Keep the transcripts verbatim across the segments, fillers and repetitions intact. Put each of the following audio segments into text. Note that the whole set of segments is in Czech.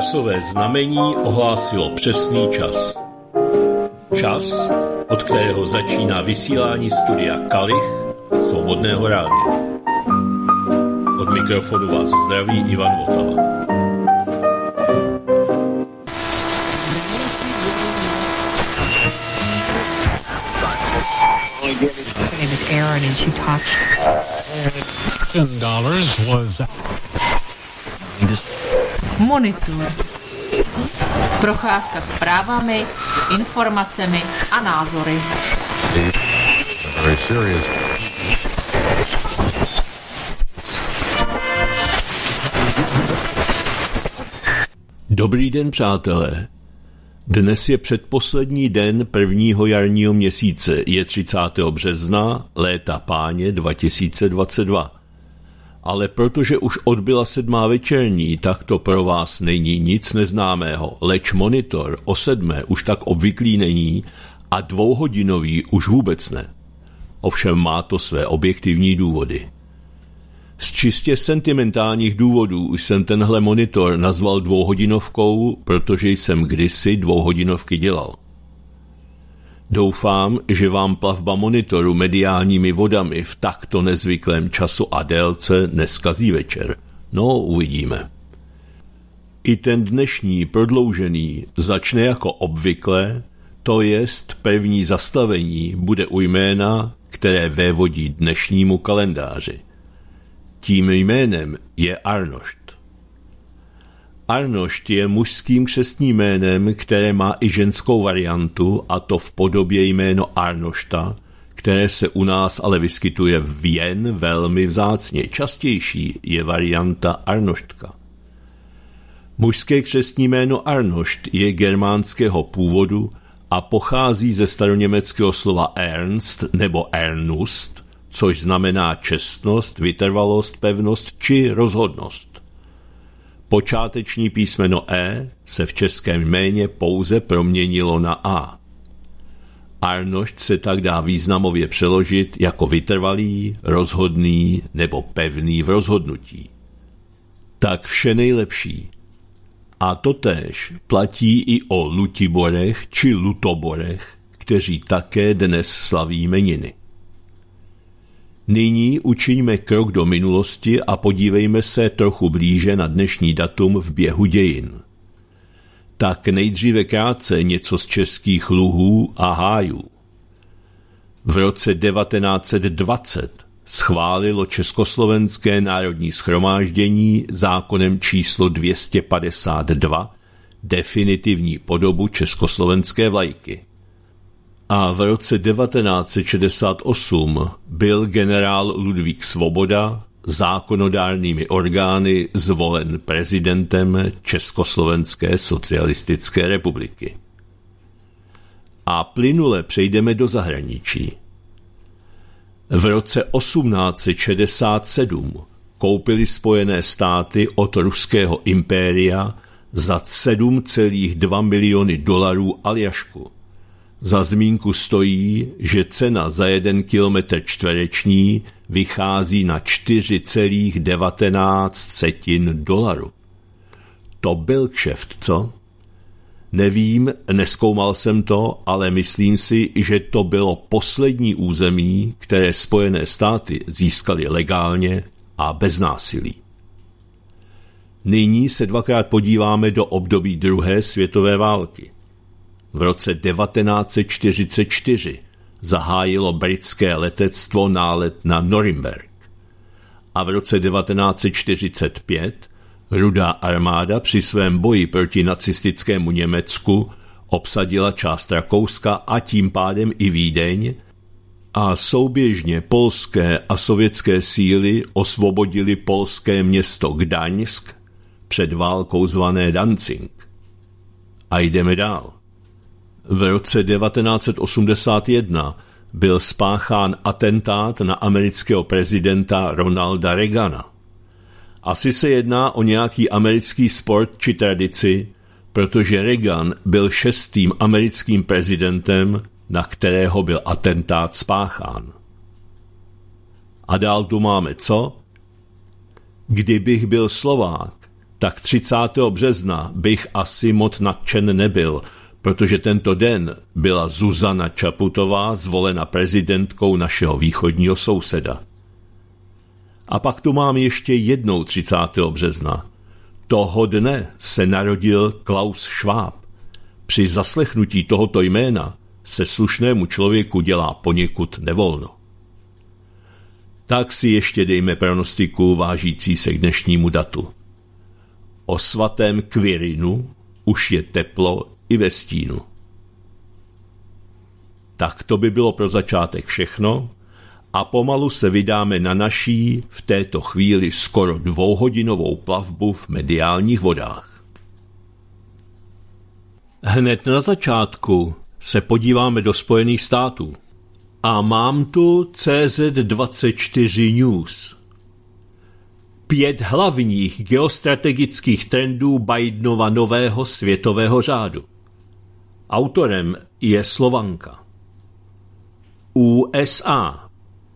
Časové znamení ohlásilo přesný čas. Čas, od kterého začíná vysílání studia Kalich Svobodného rádia. Od mikrofonu vás zdraví Ivan Votava. Monitor. Procházka zprávami, informacemi a názory. Dobrý den, přátelé. Dnes je předposlední den prvního jarního měsíce, je třicátého března, léta páně dva tisíce dvacet dva. Ale protože už odbyla sedmá večerní, tak to pro vás není nic neznámého, leč monitor o sedmé už tak obvyklý není a dvouhodinový už vůbec ne. Ovšem má to své objektivní důvody. Z čistě sentimentálních důvodů už jsem tenhle monitor nazval dvouhodinovkou, protože jsem kdysi dvouhodinovky dělal. Doufám, že vám plavba monitoru mediálními vodami v takto nezvyklém času a délce neskazí večer. No, uvidíme. I ten dnešní prodloužený začne jako obvykle, to jest první zastavení bude u jména, které vévodí dnešnímu kalendáři. Tím jménem je Arnošt. Arnošt je mužským křestním jménem, které má i ženskou variantu, a to v podobě jméno Arnošta, které se u nás ale vyskytuje jen velmi vzácně. Častější je varianta Arnoštka. Mužské křestní jméno Arnošt je germánského původu a pochází ze staroněmeckého slova Ernst nebo Ernust, což znamená čestnost, vytrvalost, pevnost či rozhodnost. Počáteční písmeno E se v českém jméně pouze proměnilo na A. Arnošt se tak dá významově přeložit jako vytrvalý, rozhodný nebo pevný v rozhodnutí. Tak vše nejlepší. A totéž platí i o Lutiborech či Lutoborech, kteří také dnes slaví jmeniny. Nyní učiňme krok do minulosti a podívejme se trochu blíže na dnešní datum v běhu dějin. Tak nejdříve krátce něco z českých luhů a hájů. V roce devatenáct set dvacet schválilo Československé národní shromáždění zákonem číslo dvě stě padesát dva definitivní podobu československé vlajky. A v roce devatenáct set šedesát osm byl generál Ludvík Svoboda zákonodárnými orgány zvolen prezidentem Československé socialistické republiky. A plynule přejdeme do zahraničí. V roce osmnáct set šedesát sedm koupily Spojené státy od ruského impéria za sedm celá dva miliony dolarů Aljašku. Za zmínku stojí, že cena za jeden kilometr čtvereční vychází na čtyři celá devatenáct dolaru. To byl kšeft, co? Nevím, nezkoumal jsem to, ale myslím si, že to bylo poslední území, které Spojené státy získaly legálně a bez násilí. Nyní se dvakrát podíváme do období druhé světové války. V roce devatenáct set čtyřicet čtyři zahájilo britské letectvo nálet na Norimberk. A v roce devatenáct set čtyřicet pět Rudá armáda při svém boji proti nacistickému Německu obsadila část Rakouska a tím pádem i Vídeň a souběžně polské a sovětské síly osvobodili polské město Gdaňsk, před válkou zvané Danzig. A jdeme dál. V roce devatenáct set osmdesát jedna byl spáchán atentát na amerického prezidenta Ronalda Reagana. Asi se jedná o nějaký americký sport či tradici, protože Reagan byl šestým americkým prezidentem, na kterého byl atentát spáchán. A dál tu máme co? Kdybych byl Slovák, tak třicátého března bych asi moc nadšen nebyl, protože tento den byla Zuzana Čaputová zvolena prezidentkou našeho východního souseda. A pak tu mám ještě jednou třicátého března. Toho dne se narodil Klaus Schwab. Při zaslechnutí tohoto jména se slušnému člověku dělá poněkud nevolno. Tak si ještě dejme pronostiku vážící se k dnešnímu datu. O svatém Quirinu už je teplo i ve stínu. Tak to by bylo pro začátek všechno a pomalu se vydáme na naší v této chvíli skoro dvouhodinovou plavbu v mediálních vodách. Hned na začátku se podíváme do Spojených států. A mám tu C Z dvacet čtyři News. Pět hlavních geostrategických trendů Bidenova nového světového řádu. Autorem je Slovanka. U S A.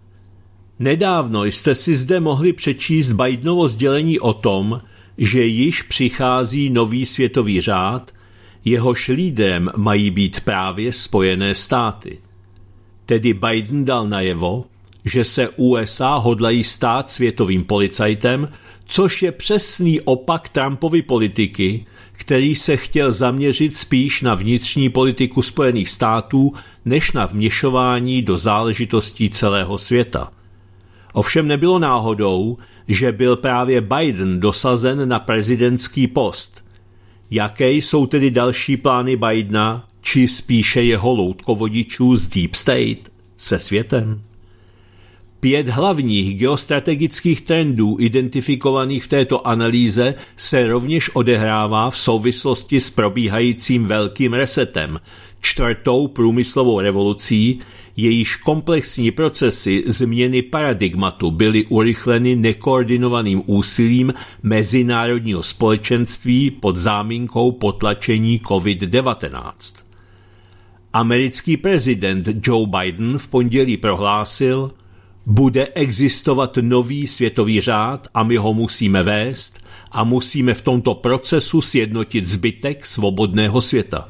Nedávno jste si zde mohli přečíst Bidenovo sdělení o tom, že již přichází nový světový řád, jehož lídrem mají být právě Spojené státy. Tedy Biden dal najevo, že se U S A hodlají stát světovým policajtem, což je přesný opak Trumpovy politiky, který se chtěl zaměřit spíš na vnitřní politiku Spojených států, než na vměšování do záležitostí celého světa. Ovšem nebylo náhodou, že byl právě Biden dosazen na prezidentský post. Jaké jsou tedy další plány Bidena, či spíše jeho loutkovodičů z Deep State se světem? Pět hlavních geostrategických trendů identifikovaných v této analýze se rovněž odehrává v souvislosti s probíhajícím velkým resetem, čtvrtou průmyslovou revolucí, jejíž komplexní procesy změny paradigmatu byly urychleny nekoordinovaným úsilím mezinárodního společenství pod záminkou potlačení covid devatenáct. Americký prezident Joe Biden v pondělí prohlásil: bude existovat nový světový řád a my ho musíme vést a musíme v tomto procesu sjednotit zbytek svobodného světa.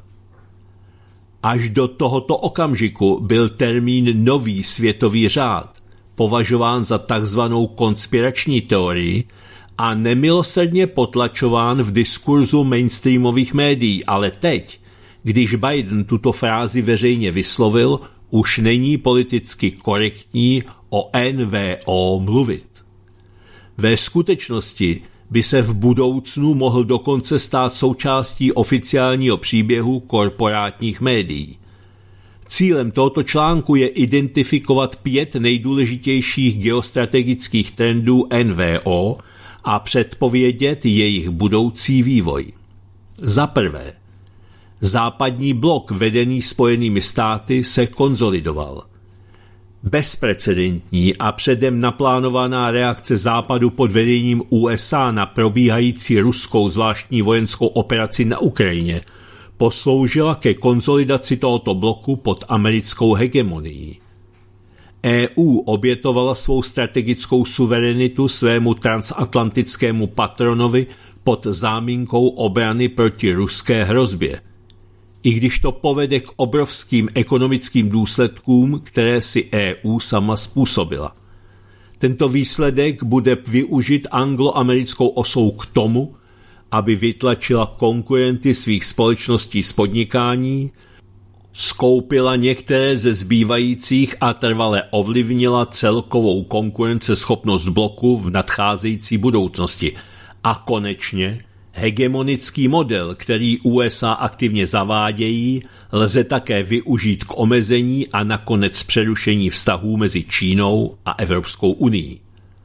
Až do tohoto okamžiku byl termín nový světový řád považován za takzvanou konspirační teorii a nemilosrdně potlačován v diskurzu mainstreamových médií, ale teď, když Biden tuto frázi veřejně vyslovil, už není politicky korektní o N V O mluvit. Ve skutečnosti by se v budoucnu mohl dokonce stát součástí oficiálního příběhu korporátních médií. Cílem tohoto článku je identifikovat pět nejdůležitějších geostrategických trendů N V O a předpovědět jejich budoucí vývoj. Za prvé, západní blok vedený Spojenými státy se konzolidoval. Bezprecedentní a předem naplánovaná reakce Západu pod vedením U S A na probíhající ruskou zvláštní vojenskou operaci na Ukrajině posloužila ke konsolidaci tohoto bloku pod americkou hegemonií. E U obětovala svou strategickou suverenitu svému transatlantickému patronovi pod záminkou obrany proti ruské hrozbě. I když to povede k obrovským ekonomickým důsledkům, které si E U sama způsobila. Tento výsledek bude využit angloamerickou osou k tomu, aby vytlačila konkurenty svých společností z podnikání, skoupila některé ze zbývajících a trvale ovlivnila celkovou konkurenceschopnost bloku v nadcházející budoucnosti. A konečně hegemonický model, který U S A aktivně zavádějí, lze také využít k omezení a nakonec přerušení vztahů mezi Čínou a Evropskou unií.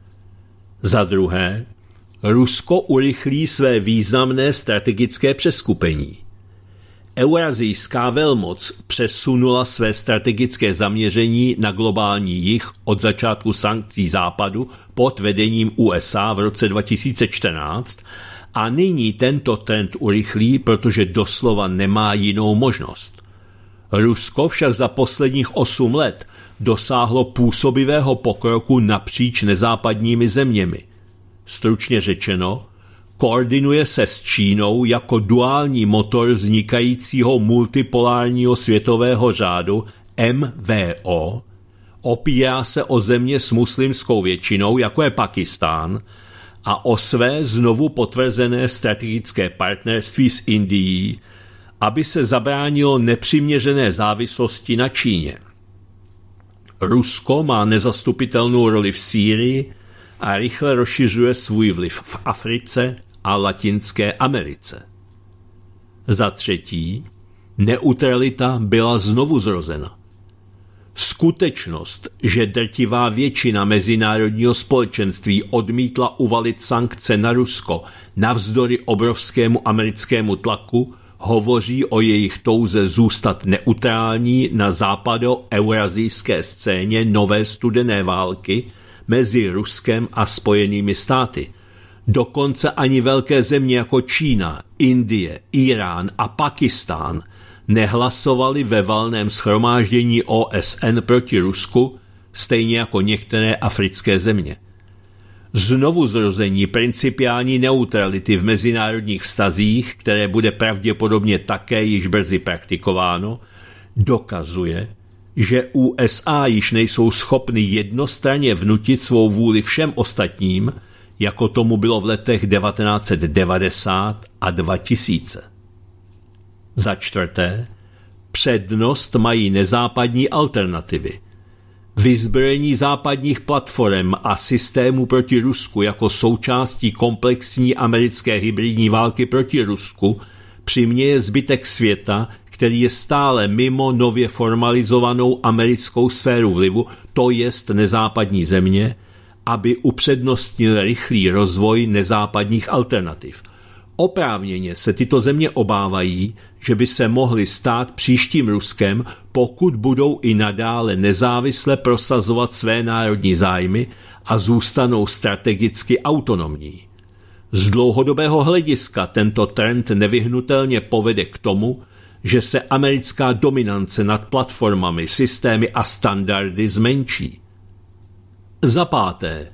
Za druhé, Rusko urychlí své významné strategické přeskupení. Eurazijská velmoc přesunula své strategické zaměření na globální jih od začátku sankcí Západu pod vedením U S A v roce dva tisíce čtrnáct a nyní tento trend urychlí, protože doslova nemá jinou možnost. Rusko však za posledních osm let dosáhlo působivého pokroku napříč nezápadními zeměmi. Stručně řečeno, koordinuje se s Čínou jako duální motor vznikajícího multipolárního světového řádu M V O, opírá se o země s muslimskou většinou, jako je Pakistán, a o své znovu potvrzené strategické partnerství s Indií, aby se zabránilo nepřiměřené závislosti na Číně. Rusko má nezastupitelnou roli v Sýrii a rychle rozšiřuje svůj vliv v Africe a Latinské Americe. Za třetí, neutralita byla znovu zrozena. Skutečnost, že drtivá většina mezinárodního společenství odmítla uvalit sankce na Rusko navzdory obrovskému americkému tlaku, hovoří o jejich touze zůstat neutrální na západo-eurazijské scéně nové studené války mezi Ruskem a Spojenými státy. Dokonce ani velké země jako Čína, Indie, Irán a Pakistán nehlasovali ve valném shromáždění O S N proti Rusku, stejně jako některé africké země. Znovu zrození principiální neutrality v mezinárodních vztazích, které bude pravděpodobně také již brzy praktikováno, dokazuje, že U S A již nejsou schopny jednostranně vnutit svou vůli všem ostatním, jako tomu bylo v letech devatenáct set devadesát a dva tisíce. Za čtvrté, přednost mají nezápadní alternativy. Vyzbrojení západních platform a systémů proti Rusku jako součástí komplexní americké hybridní války proti Rusku přiměje zbytek světa, který je stále mimo nově formalizovanou americkou sféru vlivu, to jest nezápadní země, aby upřednostnil rychlý rozvoj nezápadních alternativ. Oprávněně se tyto země obávají, že by se mohly stát příštím Ruskem, pokud budou i nadále nezávisle prosazovat své národní zájmy a zůstanou strategicky autonomní. Z dlouhodobého hlediska tento trend nevyhnutelně povede k tomu, že se americká dominance nad platformami, systémy a standardy zmenší. Za páté,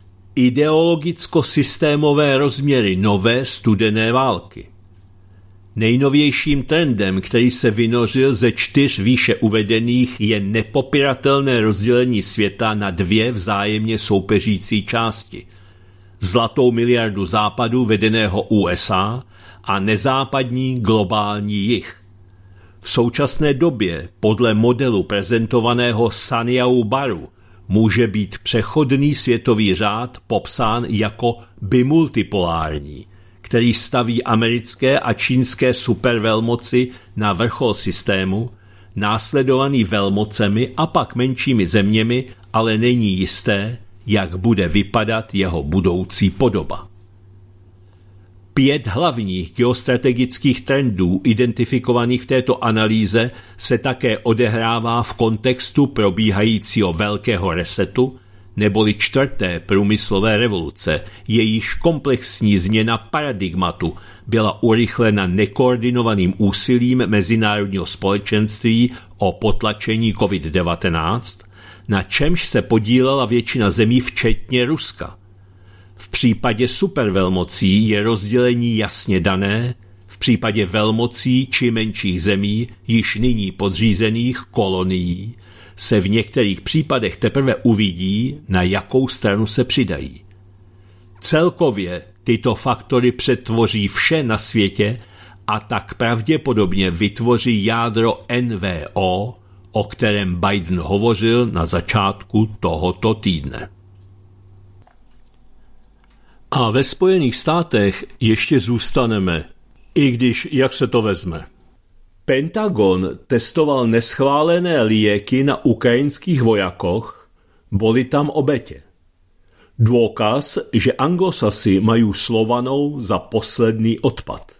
ideologicko-systémové rozměry nové studené války. Nejnovějším trendem, který se vynořil ze čtyř výše uvedených, je nepopiratelné rozdělení světa na dvě vzájemně soupeřící části. Zlatou miliardu západu vedeného U S A a nezápadní globální jih. V současné době podle modelu prezentovaného Sanjau Baru může být přechodný světový řád popsán jako bimultipolární, který staví americké a čínské supervelmoci na vrchol systému, následovaný velmocemi a pak menšími zeměmi, ale není jisté, jak bude vypadat jeho budoucí podoba. Pět hlavních geostrategických trendů identifikovaných v této analýze se také odehrává v kontextu probíhajícího velkého resetu, neboli čtvrté průmyslové revoluce, jejíž komplexní změna paradigmatu byla urychlena nekoordinovaným úsilím mezinárodního společenství o potlačení covid devatenáct, na čemž se podílela většina zemí včetně Ruska. V případě supervelmocí je rozdělení jasně dané, v případě velmocí či menších zemí, již nyní podřízených kolonií, se v některých případech teprve uvidí, na jakou stranu se přidají. Celkově tyto faktory přetvoří vše na světě a tak pravděpodobně vytvoří jádro N V O, o kterém Biden hovořil na začátku tohoto týdne. A ve Spojených státech ještě zůstaneme, i když jak se to vezme. Pentagon testoval neschválené lieky na ukrajinských vojakoch, boli tam oběti. Důkaz, že Anglosasi mají Slovanou za poslední odpad.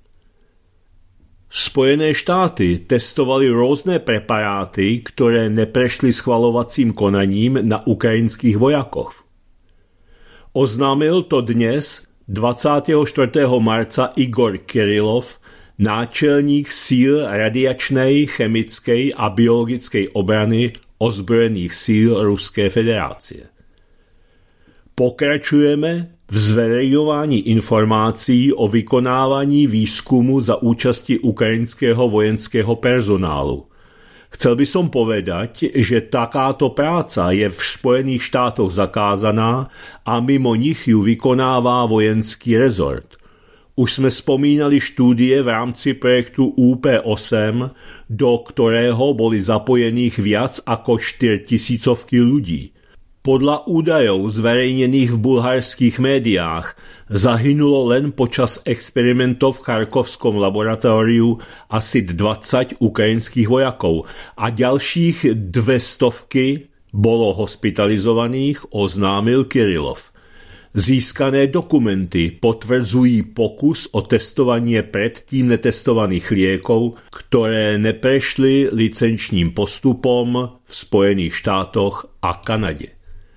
Spojené štáty testovaly různé preparáty, které neprešly schvalovacím konaním na ukrajinských vojakoch. Oznámil to dnes dvacátého čtvrtého marca Igor Kirilov, náčelník síl radiačnej, chemickej a biologickej obrany ozbrojených síl Ruské federace. Pokračujeme v zveřejňování informací o vykonávání výzkumu za účasti ukrajinského vojenského personálu. Chcel by som povedať, že takáto práca je v Spojených štátoch zakázaná a mimo nich ju vykonává vojenský rezort. Už sme spomínali štúdie v rámci projektu ú pé osem, do ktorého boli zapojených viac ako štyritisícovky ľudí. Podľa údajov zverejnených v bulharských médiách zahynulo len počas experimentov v Charkovskom laboratóriu asi dvadsať ukrajinských vojakov a ďalších dvestovky bolo hospitalizovaných, oznámil Kirilov. Získané dokumenty potvrdzují pokus o testovanie predtým netestovaných liekov, ktoré neprešli licenčným postupom v Spojených štátoch a Kanade.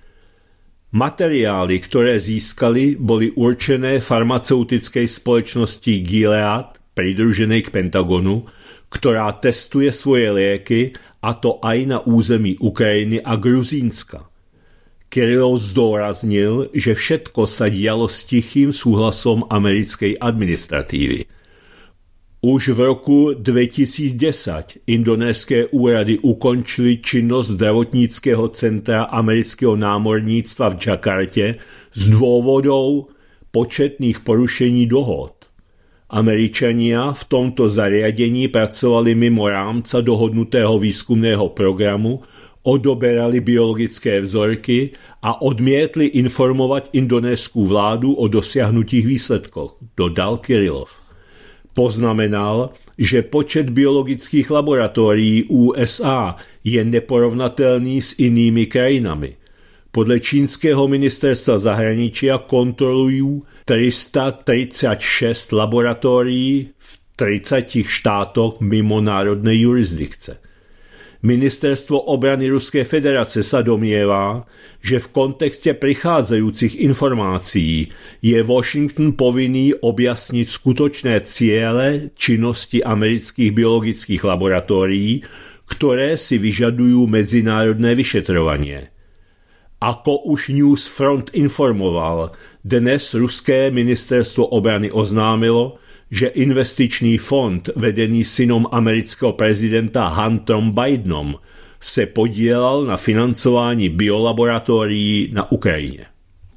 Materiály, ktoré získali, boli určené farmaceutickej spoločnosti Gilead, pridruženej k Pentagonu, ktorá testuje svoje lieky, a to aj na území Ukrajiny a Gruzínska. Kirilov zdôraznil, že všetko sa dialo s tichým súhlasom americkej administratívy. Už v roku dvetisícdesať indonéské úrady ukončili činnosť zdravotníckeho centra amerického námorníctva v Jakarte z dôvodov početných porušení dohod. Američania v tomto zariadení pracovali mimo rámca dohodnutého výskumného programu, odoberali biologické vzorky a odmietli informovať indonéskú vládu o dosiahnutých výsledkoch, dodal Kirilov. Poznamenal, že počet biologických laboratórií ú es á je neporovnateľný s inými krajinami. Podľa čínskeho ministerstva zahraničia kontrolujú tristotridsaťšesť laboratórií v tridsiatich štátoch mimo národnej jurisdikce. Ministerstvo obrany Ruskej federace sa domnieva, že v kontexte prichádzajúcich informácií je Washington povinný objasniť skutočné ciele činnosti amerických biologických laboratórií, ktoré si vyžadujú medzinárodné vyšetrovanie. Ako už Newsfront informoval, dnes ruské ministerstvo obrany oznámilo, že investičný fond vedený synom amerického prezidenta Hunterom Bidenom se podílel na financování biolaboratórií na Ukrajině.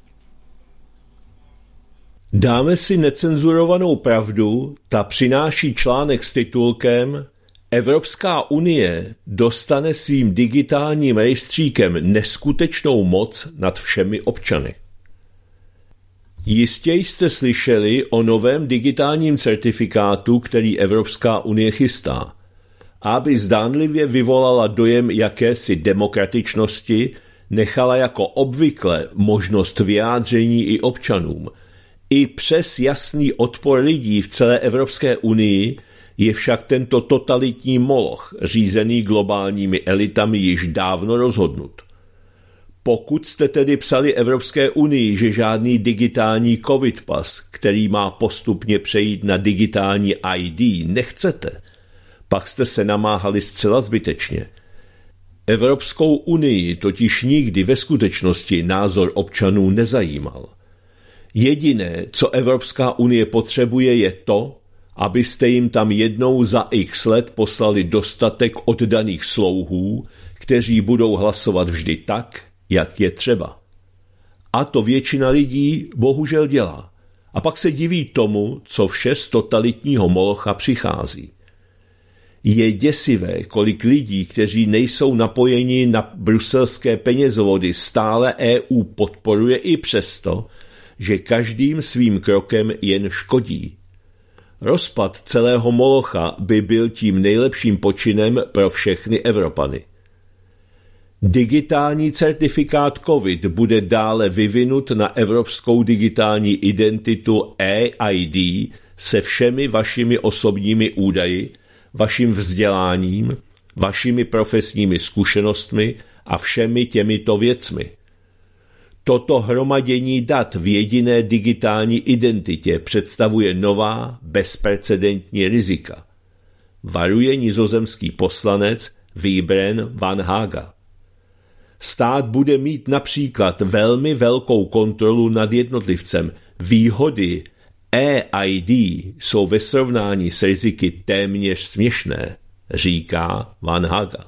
Dáme si necenzurovanou pravdu, ta přináší článek s titulkem Evropská unie dostane svým digitálním rejstříkem neskutečnou moc nad všemi občany. Jistě jste slyšeli o novém digitálním certifikátu, který Evropská unie chystá. Aby zdánlivě vyvolala dojem jakési demokratičnosti, nechala jako obvykle možnost vyjádření i občanům. I přes jasný odpor lidí v celé Evropské unii je však tento totalitní moloch, řízený globálními elitami, již dávno rozhodnut. Pokud jste tedy psali Evropské unii, že žádný digitální covid pas, který má postupně přejít na digitální í dé, nechcete, pak jste se namáhali zcela zbytečně. Evropskou unii totiž nikdy ve skutečnosti názor občanů nezajímal. Jediné, co Evropská unie potřebuje, je to, abyste jim tam jednou za x let poslali dostatek oddaných slouhů, kteří budou hlasovat vždy tak, jak je třeba. A to většina lidí bohužel dělá. A pak se diví tomu, co vše z totalitního molocha přichází. Je děsivé, kolik lidí, kteří nejsou napojeni na bruselské penězovody, stále é ú podporuje i přesto, že každým svým krokem jen škodí. Rozpad celého molocha by byl tím nejlepším počinem pro všechny Evropany. Digitální certifikát COVID bude dále vyvinut na evropskou digitální identitu é í dé se všemi vašimi osobními údaji, vaším vzděláním, vašimi profesními zkušenostmi a všemi těmito věcmi. Toto hromadění dat v jediné digitální identitě představuje nová, bezprecedentní rizika. Varuje nizozemský poslanec Wiebren van Haga. Stát bude mít například velmi velkou kontrolu nad jednotlivcem. Výhody E I D jsou ve srovnání s riziky téměř směšné, říká Van Haga.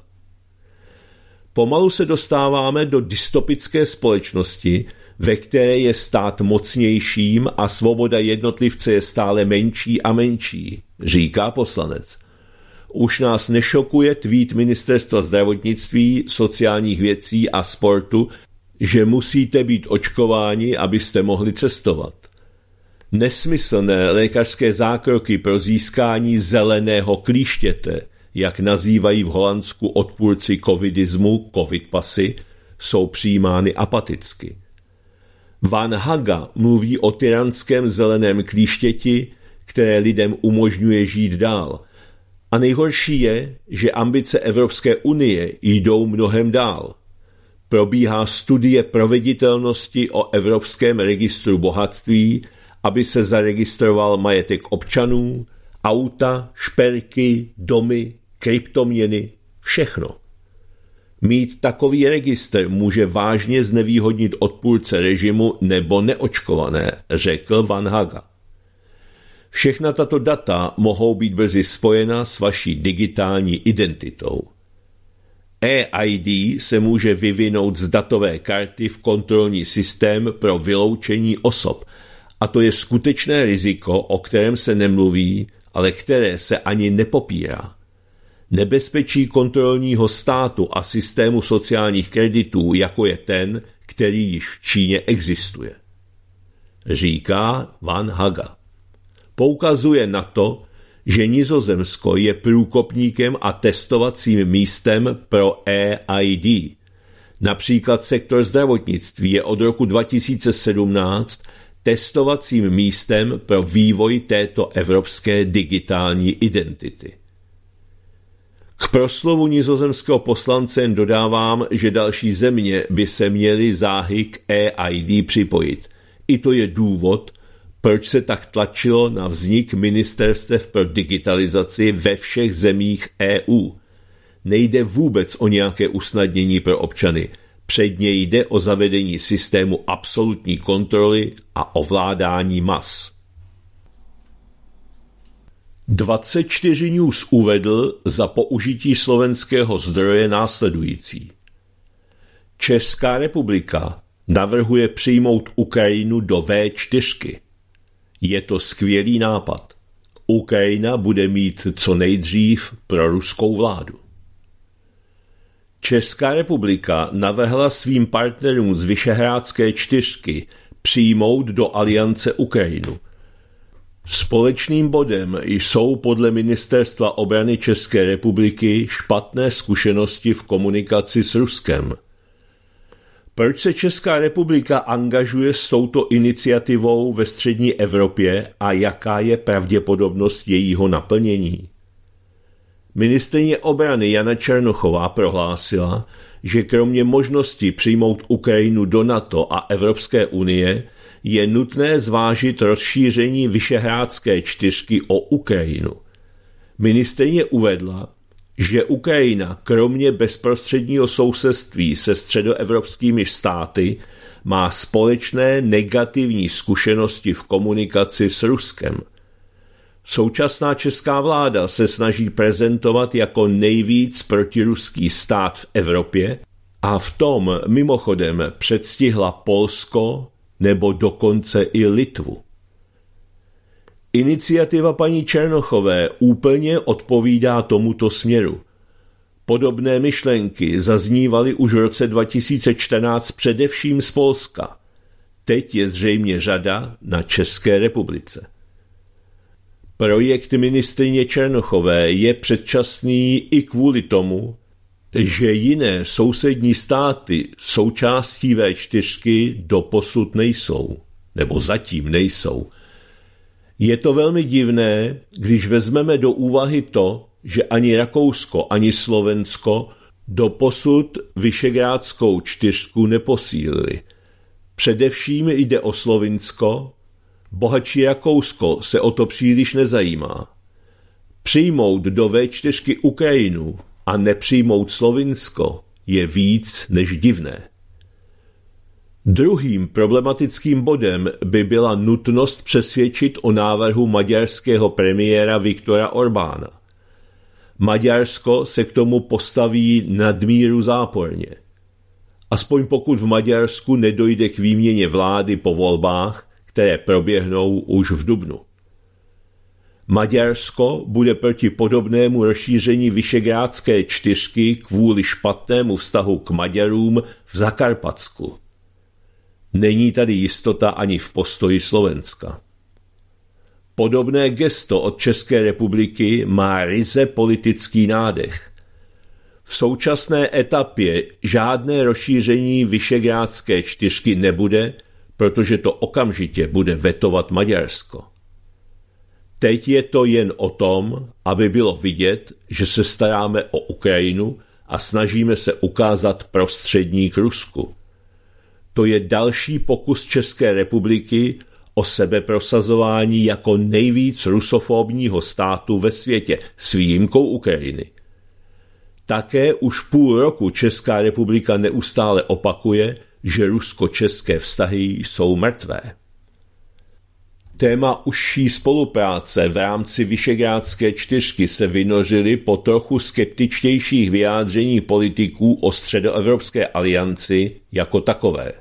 Pomalu se dostáváme do dystopické společnosti, ve které je stát mocnějším a svoboda jednotlivce je stále menší a menší, říká poslanec. Už nás nešokuje tweet Ministerstva zdravotnictví, sociálních věcí a sportu, že musíte být očkováni, abyste mohli cestovat. Nesmyslné lékařské zákroky pro získání zeleného klíštěte, jak nazývají v Holandsku odpůrci covidismu covid pasy, jsou přijímány apaticky. Van Haga mluví o tyranském zeleném klíštěti, které lidem umožňuje žít dál. A nejhorší je, že ambice Evropské unie jdou mnohem dál. Probíhá studie proveditelnosti o Evropském registru bohatství, aby se zaregistroval majetek občanů, auta, šperky, domy, kryptoměny, všechno. Mít takový registr může vážně znevýhodnit odpůrce režimu nebo neočkované, řekl Van Haga. Všechna tato data mohou být brzy spojena s vaší digitální identitou. E I D se může vyvinout z datové karty v kontrolní systém pro vyloučení osob, a to je skutečné riziko, o kterém se nemluví, ale které se ani nepopírá. Nebezpečí kontrolního státu a systému sociálních kreditů, jako je ten, který již v Číně existuje. Říká Van Haga. Poukazuje na to, že Nizozemsko je průkopníkem a testovacím místem pro E I D. Například sektor zdravotnictví je od roku dva tisíce sedmnáct testovacím místem pro vývoj této evropské digitální identity. K proslovu nizozemského poslance jen dodávám, že další země by se měly záhy k E I D připojit. I to je důvod, proč se tak tlačilo na vznik ministerstev pro digitalizaci ve všech zemích E U. Nejde vůbec o nějaké usnadnění pro občany. Předně jde o zavedení systému absolutní kontroly a ovládání mas. dvacet čtyři News uvedl za použití slovenského zdroje následující. Česká republika navrhuje přijmout Ukrajinu do V čtyři. Je to skvělý nápad. Ukrajina bude mít co nejdřív pro ruskou vládu. Česká republika navrhla svým partnerům z Vyšehrádské čtyřky přijmout do aliance Ukrajinu. Společným bodem jsou podle Ministerstva obrany České republiky špatné zkušenosti v komunikaci s Ruskem. Proč se Česká republika angažuje s touto iniciativou ve střední Evropě a jaká je pravděpodobnost jejího naplnění? Ministryně obrany Jana Černochová prohlásila, že kromě možnosti přijmout Ukrajinu do NATO a Evropské unie je nutné zvážit rozšíření Vyšehrádské čtyřky o Ukrajinu. Ministryně uvedla, že Ukrajina kromě bezprostředního sousedství se středoevropskými státy má společné negativní zkušenosti v komunikaci s Ruskem. Současná česká vláda se snaží prezentovat jako nejvíc protiruský stát v Evropě a v tom mimochodem předstihla Polsko nebo dokonce i Litvu. Iniciativa paní Černochové úplně odpovídá tomuto směru. Podobné myšlenky zaznívaly už v roce dva tisíce čtrnáct především z Polska. Teď je zřejmě řada na České republice. Projekt ministryně Černochové je předčasný i kvůli tomu, že jiné sousední státy součástí V čtyři doposud nejsou, nebo zatím nejsou. Je to velmi divné, když vezmeme do úvahy to, že ani Rakousko, ani Slovensko doposud Vyšegrádskou čtyřku neposílili. Především jde o Slovinsko, bohatší Rakousko se o to příliš nezajímá. Přijmout do V čtyři Ukrajinu a nepřijmout Slovinsko je víc než divné. Druhým problematickým bodem by byla nutnost přesvědčit o návrhu maďarského premiéra Viktora Orbána. Maďarsko se k tomu postaví nadmíru záporně. Aspoň pokud v Maďarsku nedojde k výměně vlády po volbách, které proběhnou už v dubnu. Maďarsko bude proti podobnému rozšíření Visegrádské čtyřky kvůli špatnému vztahu k Maďarům v Zakarpatsku. Není tady jistota ani v postoji Slovenska. Podobné gesto od České republiky má ryze politický nádech. V současné etapě žádné rozšíření Visegrádské čtyřky nebude, protože to okamžitě bude vetovat Maďarsko. Teď je to jen o tom, aby bylo vidět, že se staráme o Ukrajinu a snažíme se ukázat prostředník Rusku. To je další pokus České republiky o sebeprosazování jako nejvíc rusofobního státu ve světě s výjimkou Ukrajiny. Také už půl roku Česká republika neustále opakuje, že rusko-české vztahy jsou mrtvé. Téma užší spolupráce v rámci Visegrádské čtyřky se vynořily po trochu skeptičtějších vyjádření politiků o středoevropské alianci jako takové.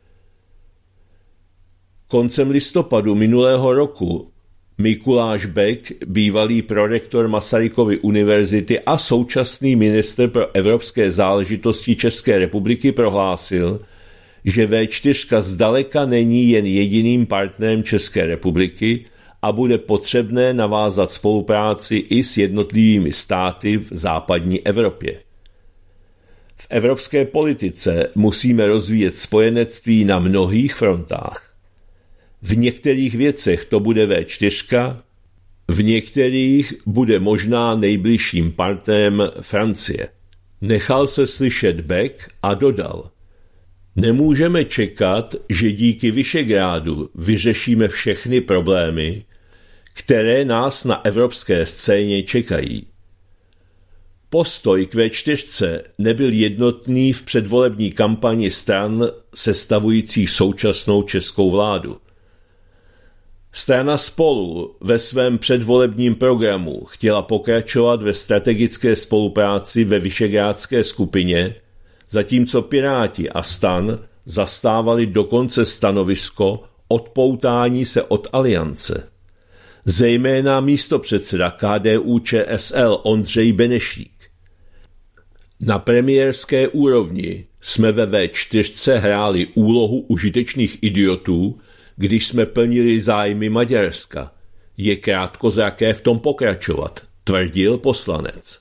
Koncem listopadu minulého roku Mikuláš Bek, bývalý prorektor Masarykovy univerzity a současný ministr pro evropské záležitosti České republiky, prohlásil, že vé čtyři zdaleka není jen jediným partnerem České republiky a bude potřebné navázat spolupráci i s jednotlivými státy v západní Evropě. V evropské politice musíme rozvíjet spojenectví na mnohých frontách. V některých věcech to bude vé čtyři, v některých bude možná nejbližším partnerem Francie. Nechal se slyšet Beck a dodal: nemůžeme čekat, že díky Visegrádu vyřešíme všechny problémy, které nás na evropské scéně čekají. Postoj k vé čtyři nebyl jednotný v předvolební kampani stran sestavujících současnou českou vládu. Strana Spolu ve svém předvolebním programu chtěla pokračovat ve strategické spolupráci ve Visegrádské skupině, zatímco Piráti a STAN zastávali dokonce stanovisko odpoutání se od aliance. Zejména místopředseda K D U Č S L Ondřej Benešík. Na premiérské úrovni jsme ve vé čtyři hráli úlohu užitečných idiotů, když jsme plnili zájmy Maďarska. Je krátkozraké v tom pokračovat, tvrdil poslanec.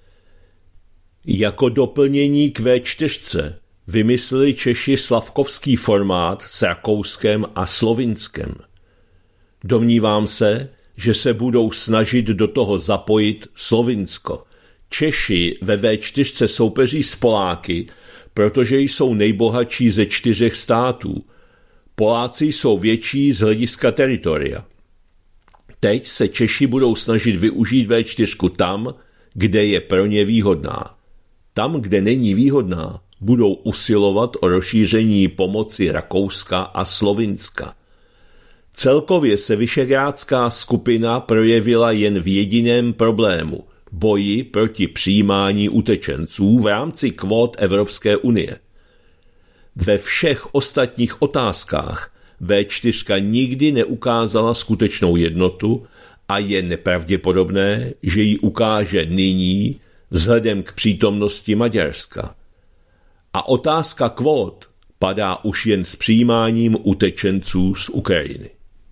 Jako doplnění k vé čtyři vymysleli Češi slavkovský formát s Rakouskem a Slovinskem. Domnívám se, že se budou snažit do toho zapojit Slovinsko. Češi ve vé čtyři soupeří s Poláky, protože jsou nejbohatší ze čtyřech států. Poláci jsou větší z hlediska teritoria. Teď se Češi budou snažit využít vé čtyři tam, kde je pro ně výhodná. Tam, kde není výhodná, budou usilovat o rozšíření pomoci Rakouska a Slovinska. Celkově se Visegrádská skupina projevila jen v jediném problému – boji proti přijímání utečenců v rámci kvót Evropské unie. Ve všech ostatních otázkách vé čtyři nikdy neukázala skutečnou jednotu a je nepravděpodobné, že ji ukáže nyní vzhledem k přítomnosti Maďarska. A otázka kvót padá už jen s přijímáním utečenců z Ukrajiny.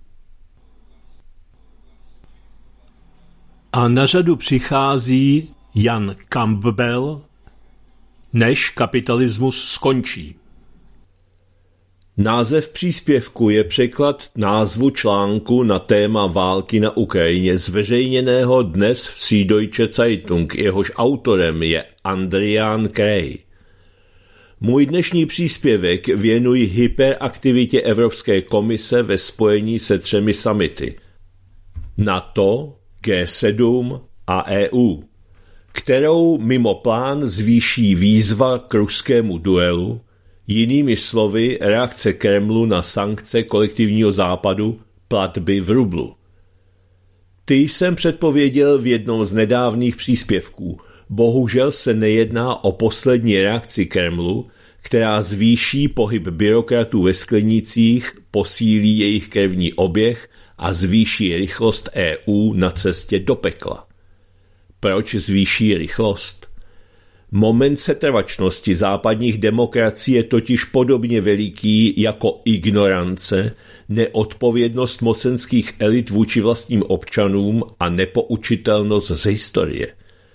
A na řadu přichází Jan Campbell, než kapitalismus skončí. Název příspěvku je překlad názvu článku na téma války na Ukrajině zveřejněného dnes v Süddeutsche Zeitung, jehož autorem je Andrian Krey. Můj dnešní příspěvek věnuji hyperaktivitě Evropské komise ve spojení se třemi summity NATO, G sedm a E U, kterou mimo plán zvýší výzva k ruskému duelu, jinými slovy reakce Kremlu na sankce kolektivního západu, platby v rublu. Ty jsem předpověděl v jednom z nedávných příspěvků. Bohužel se nejedná o poslední reakci Kremlu, která zvýší pohyb byrokratů ve sklenících, posílí jejich krevní oběh a zvýší rychlost E U na cestě do pekla. Proč zvýší rychlost? Moment setrvačnosti západních demokracií je totiž podobně veliký jako ignorance, neodpovědnost mocenských elit vůči vlastním občanům a nepoučitelnost z historie.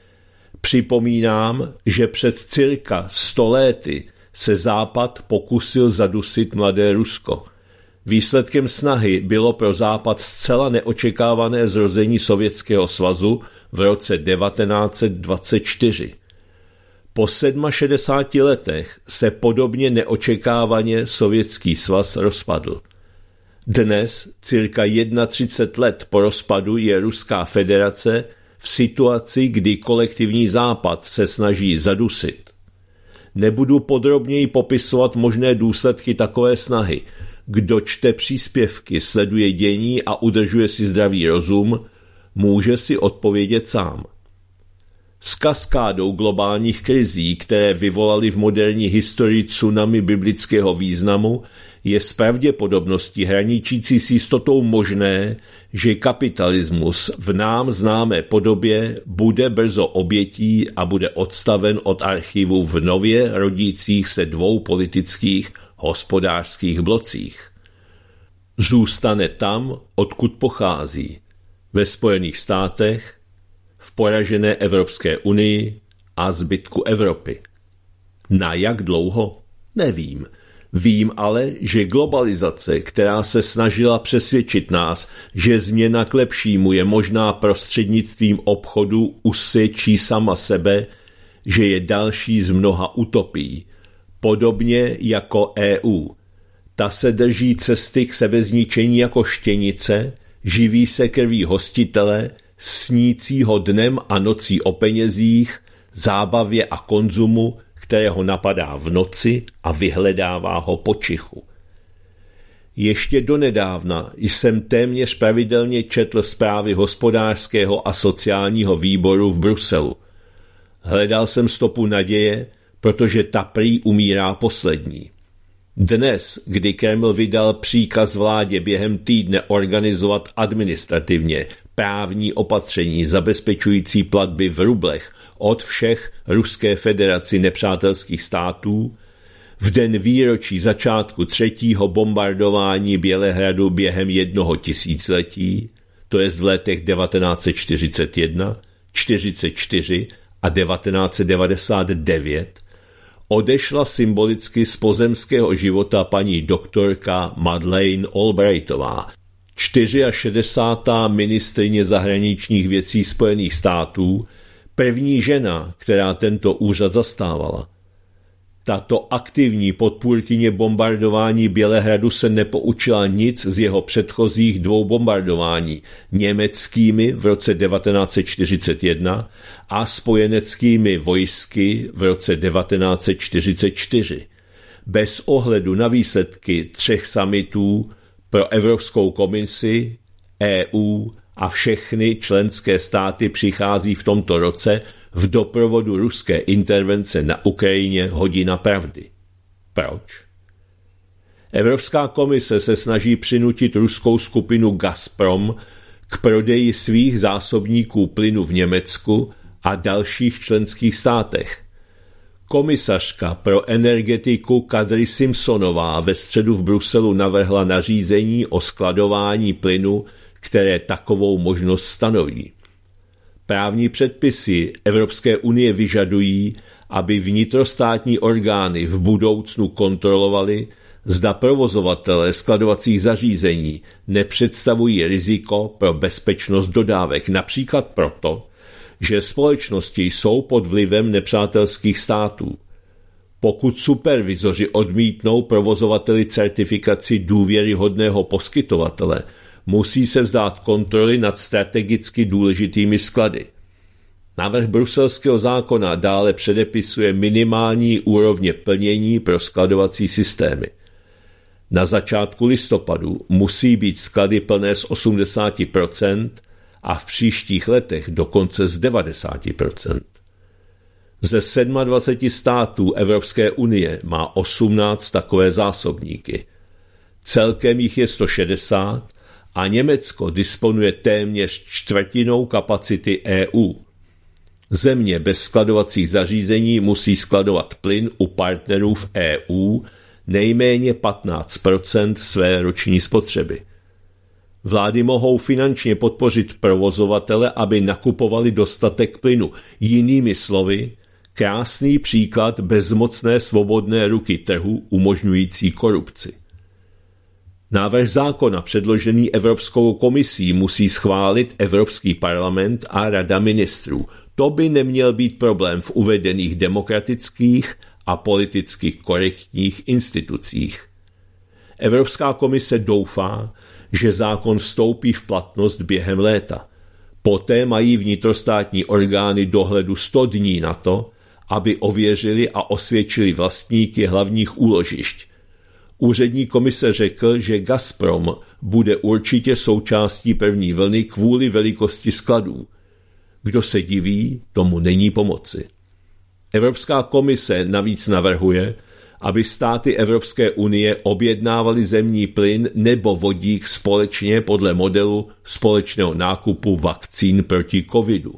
Připomínám, že před cirka sto lety se Západ pokusil zadusit mladé Rusko. Výsledkem snahy bylo pro Západ zcela neočekávané zrození Sovětského svazu v roce devatenáct set dvacet čtyři. Po šedesáti sedmi letech se podobně neočekávaně Sovětský svaz rozpadl. Dnes, cirka třicet jedna let po rozpadu, je Ruská federace v situaci, kdy kolektivní Západ se snaží zadusit. Nebudu podrobněji popisovat možné důsledky takové snahy. Kdo čte příspěvky, sleduje dění a udržuje si zdravý rozum, může si odpovědět sám. S kaskádou globálních krizí, které vyvolaly v moderní historii tsunami biblického významu, je s pravděpodobností hraničící s jistotou možné, že kapitalismus v nám známé podobě bude brzo obětí a bude odstaven od archivu v nově rodících se dvou politických hospodářských blocích. Zůstane tam, odkud pochází, ve Spojených státech, v poražené Evropské unii a zbytku Evropy. Na jak dlouho? Nevím. Vím ale, že globalizace, která se snažila přesvědčit nás, že změna k lepšímu je možná prostřednictvím obchodu, usvědčí sama sebe, že je další z mnoha utopií. Podobně jako E U. Ta se drží cesty k sebezničení jako štěnice, živí se krví hostitele, snícího dnem a nocí o penězích, zábavě a konzumu, kterého napadá v noci a vyhledává ho po čichu. Ještě donedávna jsem téměř pravidelně četl zprávy hospodářského a sociálního výboru v Bruselu. Hledal jsem stopu naděje, protože ta prý umírá poslední. Dnes, kdy Kreml vydal příkaz vládě během týdne organizovat administrativně právní opatření zabezpečující platby v rublech od všech Ruské federaci nepřátelských států, v den výročí začátku třetího bombardování Bělehradu během jednoho tisíciletí, to jest v letech devatenáct set čtyřicet jedna, čtyřicet čtyři a devatenáct set devadesát devět, odešla symbolicky z pozemského života paní doktorka Madeleine Albrightová, šedesátá čtvrtá ministryně zahraničních věcí Spojených států, první žena, která tento úřad zastávala. Tato aktivní podpůrkyně bombardování Bělehradu se nepoučila nic z jeho předchozích dvou bombardování, německými v roce devatenáct set čtyřicet jedna a spojeneckými vojsky v roce devatenáct set čtyřicet čtyři. Bez ohledu na výsledky třech summitů pro Evropskou komisi, E U a všechny členské státy přichází v tomto roce v doprovodu ruské intervence na Ukrajině hodina pravdy. Proč? Evropská komise se snaží přinutit ruskou skupinu Gazprom k prodeji svých zásobníků plynu v Německu a dalších členských státech. Komisařka pro energetiku Kadri Simpsonová ve středu v Bruselu navrhla nařízení o skladování plynu, které takovou možnost stanoví. Právní předpisy Evropské unie vyžadují, aby vnitrostátní orgány v budoucnu kontrolovaly, zda provozovatelé skladovacích zařízení nepředstavují riziko pro bezpečnost dodávek, například proto, že společnosti jsou pod vlivem nepřátelských států. Pokud supervizoři odmítnou provozovateli certifikaci důvěryhodného poskytovatele, musí se vzdát kontroly nad strategicky důležitými sklady. Návrh bruselského zákona dále předepisuje minimální úrovně plnění pro skladovací systémy. Na začátku listopadu musí být sklady plné z osmdesát procent a v příštích letech dokonce z devadesát procent. Ze dvaceti sedmi států Evropské unie má osmnáct takové zásobníky. Celkem jich je sto šedesát a Německo disponuje téměř čtvrtinou kapacity E U. Země bez skladovacích zařízení musí skladovat plyn u partnerů v E U nejméně patnáct procent své roční spotřeby. Vlády mohou finančně podpořit provozovatele, aby nakupovali dostatek plynu. Jinými slovy, krásný příklad bezmocné svobodné ruky trhu umožňující korupci. Návrh zákona předložený Evropskou komisí musí schválit Evropský parlament a Rada ministrů. To by neměl být problém v uvedených demokratických a politicky korektních institucích. Evropská komise doufá, že zákon vstoupí v platnost během léta. Poté mají vnitrostátní orgány dohledu sto dní na to, aby ověřili a osvědčili vlastníky hlavních úložišť. Úřední komise řekl, že Gazprom bude určitě součástí první vlny kvůli velikosti skladů. Kdo se diví, tomu není pomoci. Evropská komise navíc navrhuje, aby státy Evropské unie objednávaly zemní plyn nebo vodík společně podle modelu společného nákupu vakcín proti covidu.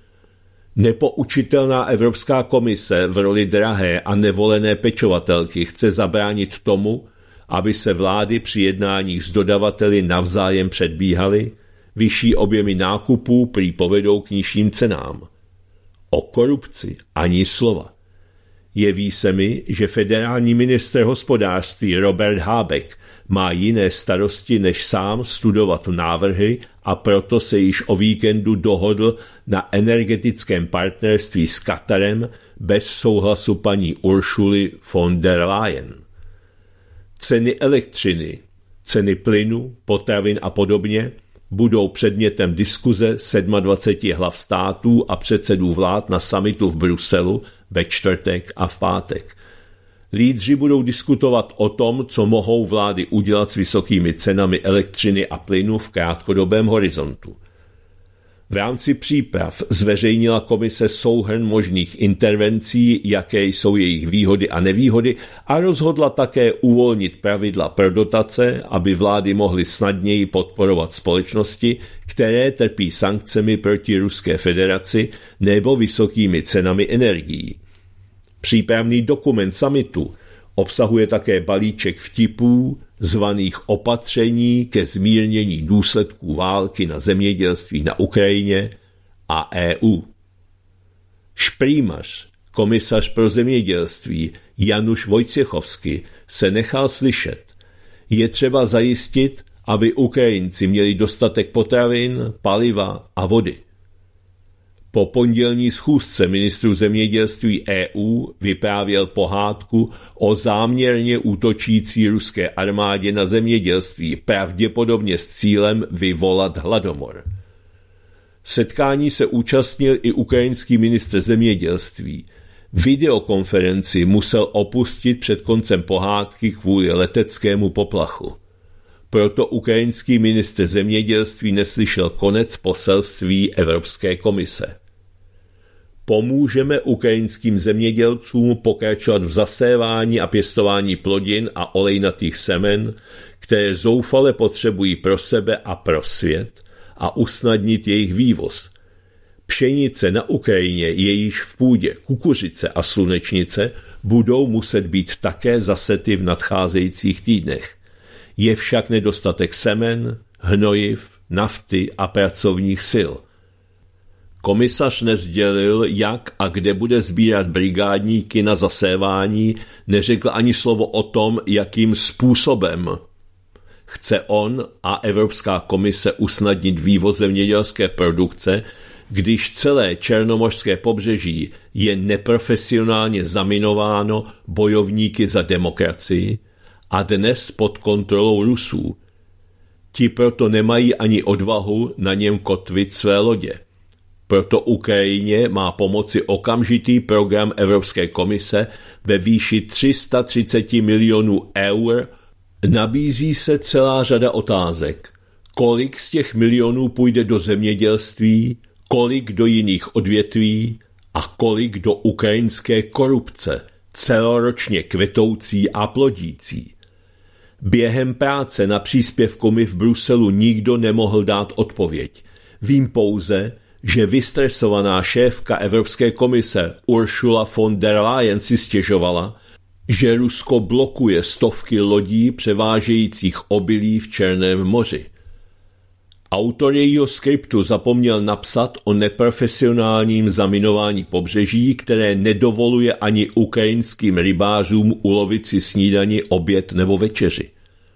Nepoučitelná Evropská komise v roli drahé a nevolené pečovatelky chce zabránit tomu, aby se vlády při jednáních s dodavateli navzájem předbíhaly, vyšší objemy nákupů prý povedou k nižším cenám. O korupci ani slova. Jeví se mi, že federální ministr hospodářství Robert Habeck má jiné starosti, než sám studovat návrhy, a proto se již o víkendu dohodl na energetickém partnerství s Katarem bez souhlasu paní Ursuly von der Leyen. Ceny elektřiny, ceny plynu, potravin a podobně budou předmětem diskuze dvaceti sedmi hlav států a předsedů vlád na summitu v Bruselu ve čtvrtek a v pátek. Lídři budou diskutovat o tom, co mohou vlády udělat s vysokými cenami elektřiny a plynu v krátkodobém horizontu. V rámci příprav zveřejnila komise souhrn možných intervencí, jaké jsou jejich výhody a nevýhody, a rozhodla také uvolnit pravidla pro dotace, aby vlády mohly snadněji podporovat společnosti, které trpí sankcemi proti Ruské federaci nebo vysokými cenami energií. Přípravný dokument summitu obsahuje také balíček vtipů, zvaných opatření ke zmírnění důsledků války na zemědělství na Ukrajině a E U. Šprýmař, komisař pro zemědělství Januš Wojciechowski, se nechal slyšet. Je třeba zajistit, aby Ukrajinci měli dostatek potravin, paliva a vody. Po pondělní schůzce ministrů zemědělství E U vyprávěl pohádku o záměrně útočící ruské armádě na zemědělství, pravděpodobně s cílem vyvolat hladomor. Setkání se účastnil i ukrajinský ministr zemědělství. Videokonferenci musel opustit před koncem pohádky kvůli leteckému poplachu. Proto ukrajinský ministr zemědělství neslyšel konec poselství Evropské komise. Pomůžeme ukrajinským zemědělcům pokračovat v zasévání a pěstování plodin a olejnatých semen, které zoufale potřebují pro sebe a pro svět, a usnadnit jejich vývoz. Pšenice na Ukrajině, jejíž v půdě kukuřice a slunečnice budou muset být také zasety v nadcházejících týdnech. Je však nedostatek semen, hnojiv, nafty a pracovních sil. Komisař nesdělil, jak a kde bude sbírat brigádníky na zasévání, neřekl ani slovo o tom, jakým způsobem. Chce on a Evropská komise usnadnit vývoz zemědělské produkce, když celé černomořské pobřeží je neprofesionálně zaminováno bojovníky za demokracii a dnes pod kontrolou Rusů. Ti proto nemají ani odvahu na něm kotvit své lodě. Proto Ukrajině má pomoci okamžitý program Evropské komise ve výši tři sta třicet milionů eur. Nabízí se celá řada otázek. Kolik z těch milionů půjde do zemědělství, kolik do jiných odvětví a kolik do ukrajinské korupce, celoročně kvetoucí a plodící. Během práce na příspěvku mi v Bruselu nikdo nemohl dát odpověď. Vím pouze, že vystresovaná šéfka Evropské komise Ursula von der Leyen si stěžovala, že Rusko blokuje stovky lodí převážejících obilí v Černém moři. Autor jejího skriptu zapomněl napsat o neprofesionálním zaminování pobřeží, které nedovoluje ani ukrajinským rybářům ulovit si snídani, oběd nebo večeři.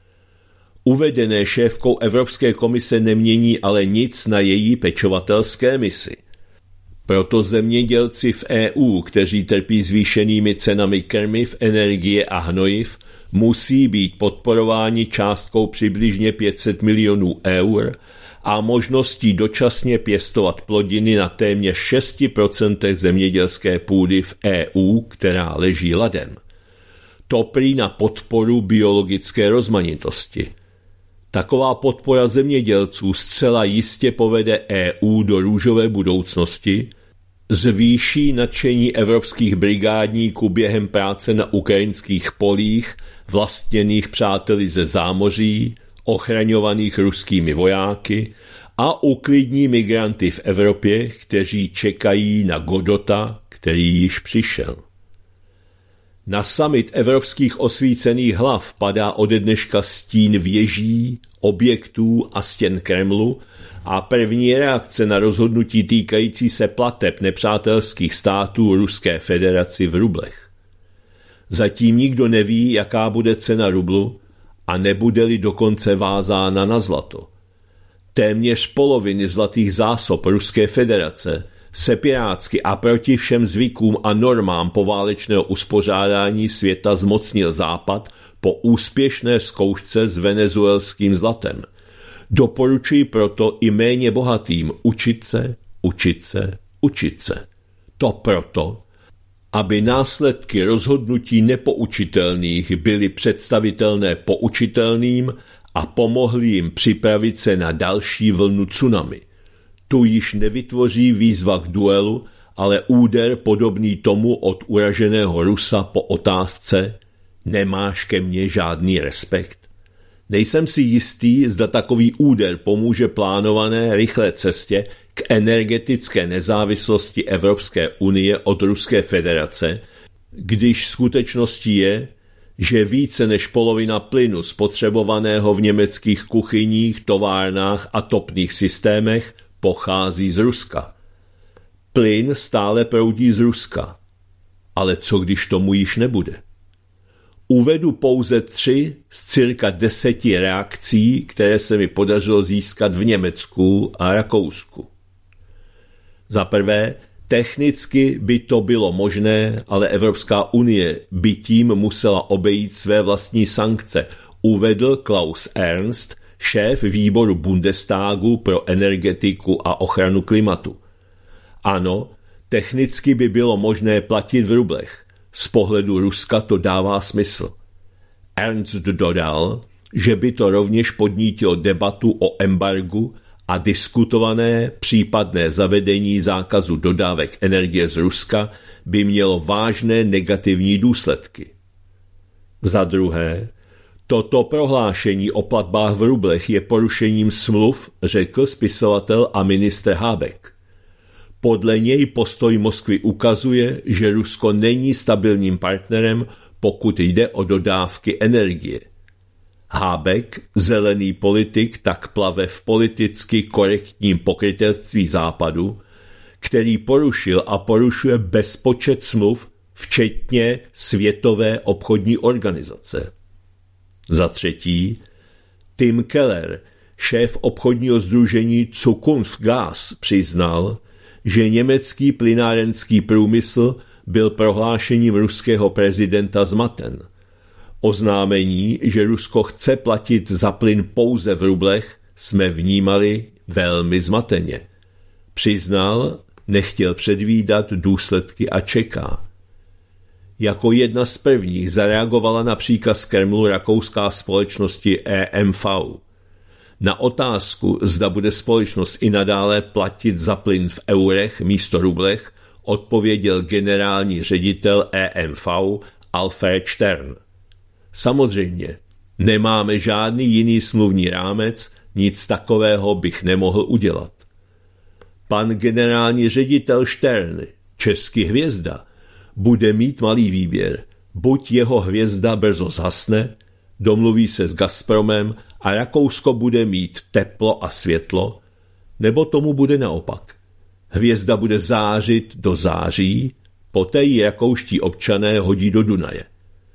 Uvedené šéfkou Evropské komise nemění ale nic na její pečovatelské misi. Proto zemědělci v E U, kteří trpí zvýšenými cenami krmiv, energie a hnojiv, musí být podporováni částkou přibližně pět set milionů eur a možností dočasně pěstovat plodiny na téměř šest procent zemědělské půdy v E U, která leží ladem. To prý na podporu biologické rozmanitosti. Taková podpora zemědělců zcela jistě povede E U do růžové budoucnosti, zvýší nadšení evropských brigádníků během práce na ukrajinských polích, vlastněných přáteli ze zámoří, ochraňovaných ruskými vojáky a uklidní migranty v Evropě, kteří čekají na Godota, který již přišel. Na summit evropských osvícených hlav padá ode dneška stín věží, objektů a stěn Kremlu a první reakce na rozhodnutí týkající se plateb nepřátelských států Ruské federaci v rublech. Zatím nikdo neví, jaká bude cena rublu a nebude-li dokonce vázána na zlato. Téměř poloviny zlatých zásob Ruské federace se pirátsky a proti všem zvykům a normám poválečného uspořádání světa zmocnil Západ po úspěšné zkoušce s venezuelským zlatem. Doporučuji proto i méně bohatým učit se, učit se, učit se. To proto, aby následky rozhodnutí nepoučitelných byly představitelné poučitelným a pomohly jim připravit se na další vlnu tsunami. Tu již nevytvoří výzva k duelu, ale úder podobný tomu od uraženého Rusa po otázce nemáš ke mně žádný respekt. Nejsem si jistý, zda takový úder pomůže plánované rychlé cestě k energetické nezávislosti Evropské unie od Ruské federace, když skutečností je, že více než polovina plynu spotřebovaného v německých kuchyních, továrnách a topných systémech pochází z Ruska. Plyn stále proudí z Ruska. Ale co když tomu již nebude? Uvedu pouze tři z cirka deseti reakcí, které se mi podařilo získat v Německu a Rakousku. Za prvé, technicky by to bylo možné, ale Evropská unie by tím musela obejít své vlastní sankce, uvedl Klaus Ernst, šéf výboru Bundestagu pro energetiku a ochranu klimatu. Ano, technicky by bylo možné platit v rublech. Z pohledu Ruska to dává smysl. Ernst dodal, že by to rovněž podnítilo debatu o embargu a diskutované případné zavedení zákazu dodávek energie z Ruska by mělo vážné negativní důsledky. Za druhé, toto prohlášení o platbách v rublech je porušením smluv, řekl spisovatel a ministr Habeck. Podle něj postoj Moskvy ukazuje, že Rusko není stabilním partnerem, pokud jde o dodávky energie. Habeck, zelený politik, tak plave v politicky korektním pokrytectví Západu, který porušil a porušuje bezpočet smluv, včetně Světové obchodní organizace. Za třetí, Tim Keller, šéf obchodního sdružení Zukunftsgas, přiznal, že německý plynárenský průmysl byl prohlášením ruského prezidenta zmaten. Oznámení, že Rusko chce platit za plyn pouze v rublech, jsme vnímali velmi zmateně. Přiznal, nechtěl předvídat důsledky a čeká. Jako jedna z prvních zareagovala na příkaz Kremlu rakouská společnosti E M V. Na otázku, zda bude společnost i nadále platit za plyn v eurech místo rublech, odpověděl generální ředitel E M V Alfred Stern. Samozřejmě, nemáme žádný jiný smluvní rámec, nic takového bych nemohl udělat. Pan generální ředitel Stern, český hvězda, bude mít malý výběr. Buď jeho hvězda brzo zhasne, domluví se s Gazpromem a Rakousko bude mít teplo a světlo, nebo tomu bude naopak. Hvězda bude zářit do září, poté ji rakouští občané hodí do Dunaje.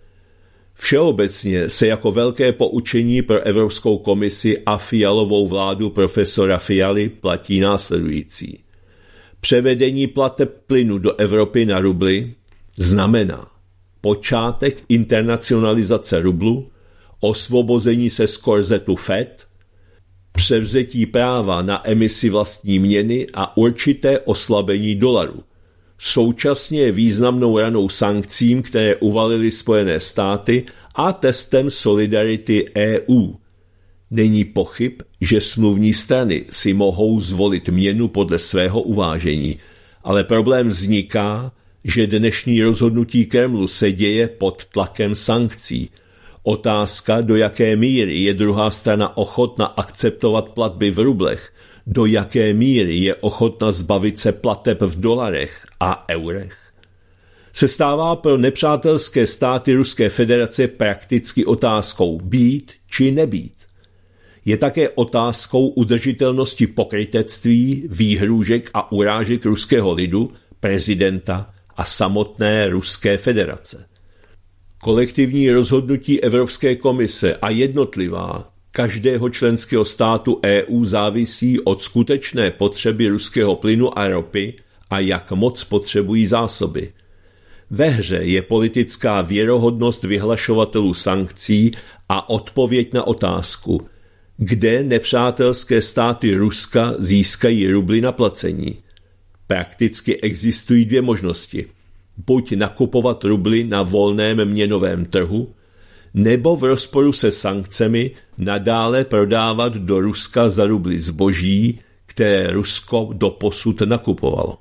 Všeobecně se jako velké poučení pro Evropskou komisi a Fialovou vládu profesora Fialy platí následující. Převedení plateb plynu do Evropy na rubly znamená počátek internacionalizace rublu, osvobození se z korzetu F E D, převzetí práva na emisi vlastní měny a určité oslabení dolaru. Současně je významnou ranou sankcím, které uvalily Spojené státy a testem solidarity E U. Není pochyb, že smluvní strany si mohou zvolit měnu podle svého uvážení, ale problém vzniká, že dnešní rozhodnutí Kremlu se děje pod tlakem sankcí. Otázka, do jaké míry je druhá strana ochotna akceptovat platby v rublech, do jaké míry je ochotna zbavit se plateb v dolarech a eurech, se stává pro nepřátelské státy Ruské federace prakticky otázkou být či nebýt. Je také otázkou udržitelnosti pokrytectví, výhrůžek a urážek ruského lidu, prezidenta a samotné Ruské federace. Kolektivní rozhodnutí Evropské komise a jednotlivá každého členského státu E U závisí od skutečné potřeby ruského plynu a ropy a jak moc potřebují zásoby. Ve hře je politická věrohodnost vyhlašovatelů sankcí a odpověď na otázku, kde nepřátelské státy Ruska získají rubly na placení. Prakticky existují dvě možnosti. Buď nakupovat rubly na volném měnovém trhu, nebo v rozporu se sankcemi nadále prodávat do Ruska za rubly zboží, které Rusko doposud nakupovalo.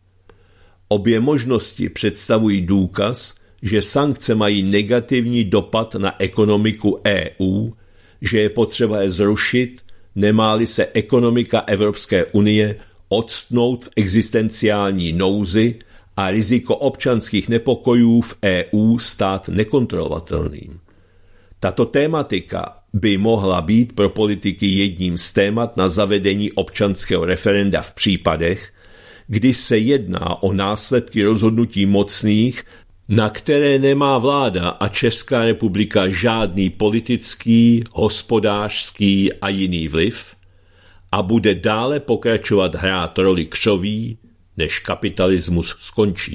Obě možnosti představují důkaz, že sankce mají negativní dopad na ekonomiku E U, že je potřeba je zrušit, nemá-li se ekonomika Evropské unie odstnout v existenciální nouzi a riziko občanských nepokojů v E U stát nekontrolovatelným. Tato tématika by mohla být pro politiky jedním z témat na zavedení občanského referenda v případech, kdy se jedná o následky rozhodnutí mocných, na které nemá vláda a Česká republika žádný politický, hospodářský a jiný vliv a bude dále pokračovat hrát roli křoví, než kapitalismus skončí.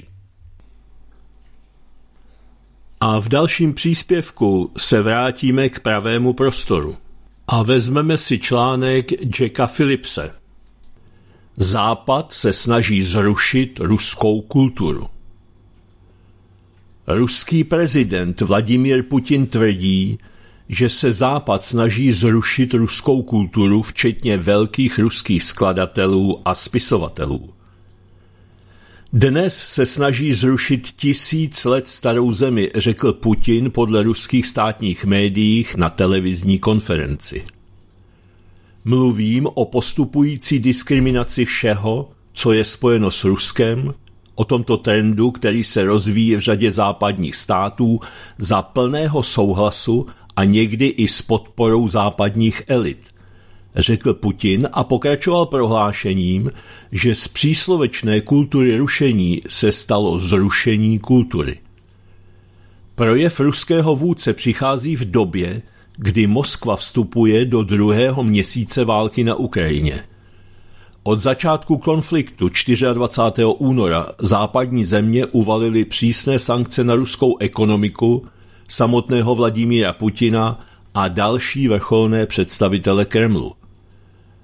A v dalším příspěvku se vrátíme k pravému prostoru a vezmeme si článek Jacka Philipse. Západ se snaží zrušit ruskou kulturu. Ruský prezident Vladimír Putin tvrdí, že se Západ snaží zrušit ruskou kulturu, včetně velkých ruských skladatelů a spisovatelů. Dnes se snaží zrušit tisíc let starou zemi, řekl Putin podle ruských státních médiích na televizní konferenci. Mluvím o postupující diskriminaci všeho, co je spojeno s Ruskem, o tomto trendu, který se rozvíjí v řadě západních států za plného souhlasu a někdy i s podporou západních elit, řekl Putin a pokračoval prohlášením, že z příslovečné kultury rušení se stalo zrušení kultury. Projev ruského vůdce přichází v době, kdy Moskva vstupuje do druhého měsíce války na Ukrajině. Od začátku konfliktu dvacátého čtvrtého února západní země uvalily přísné sankce na ruskou ekonomiku, samotného Vladimíra Putina a další vrcholné představitele Kremlu.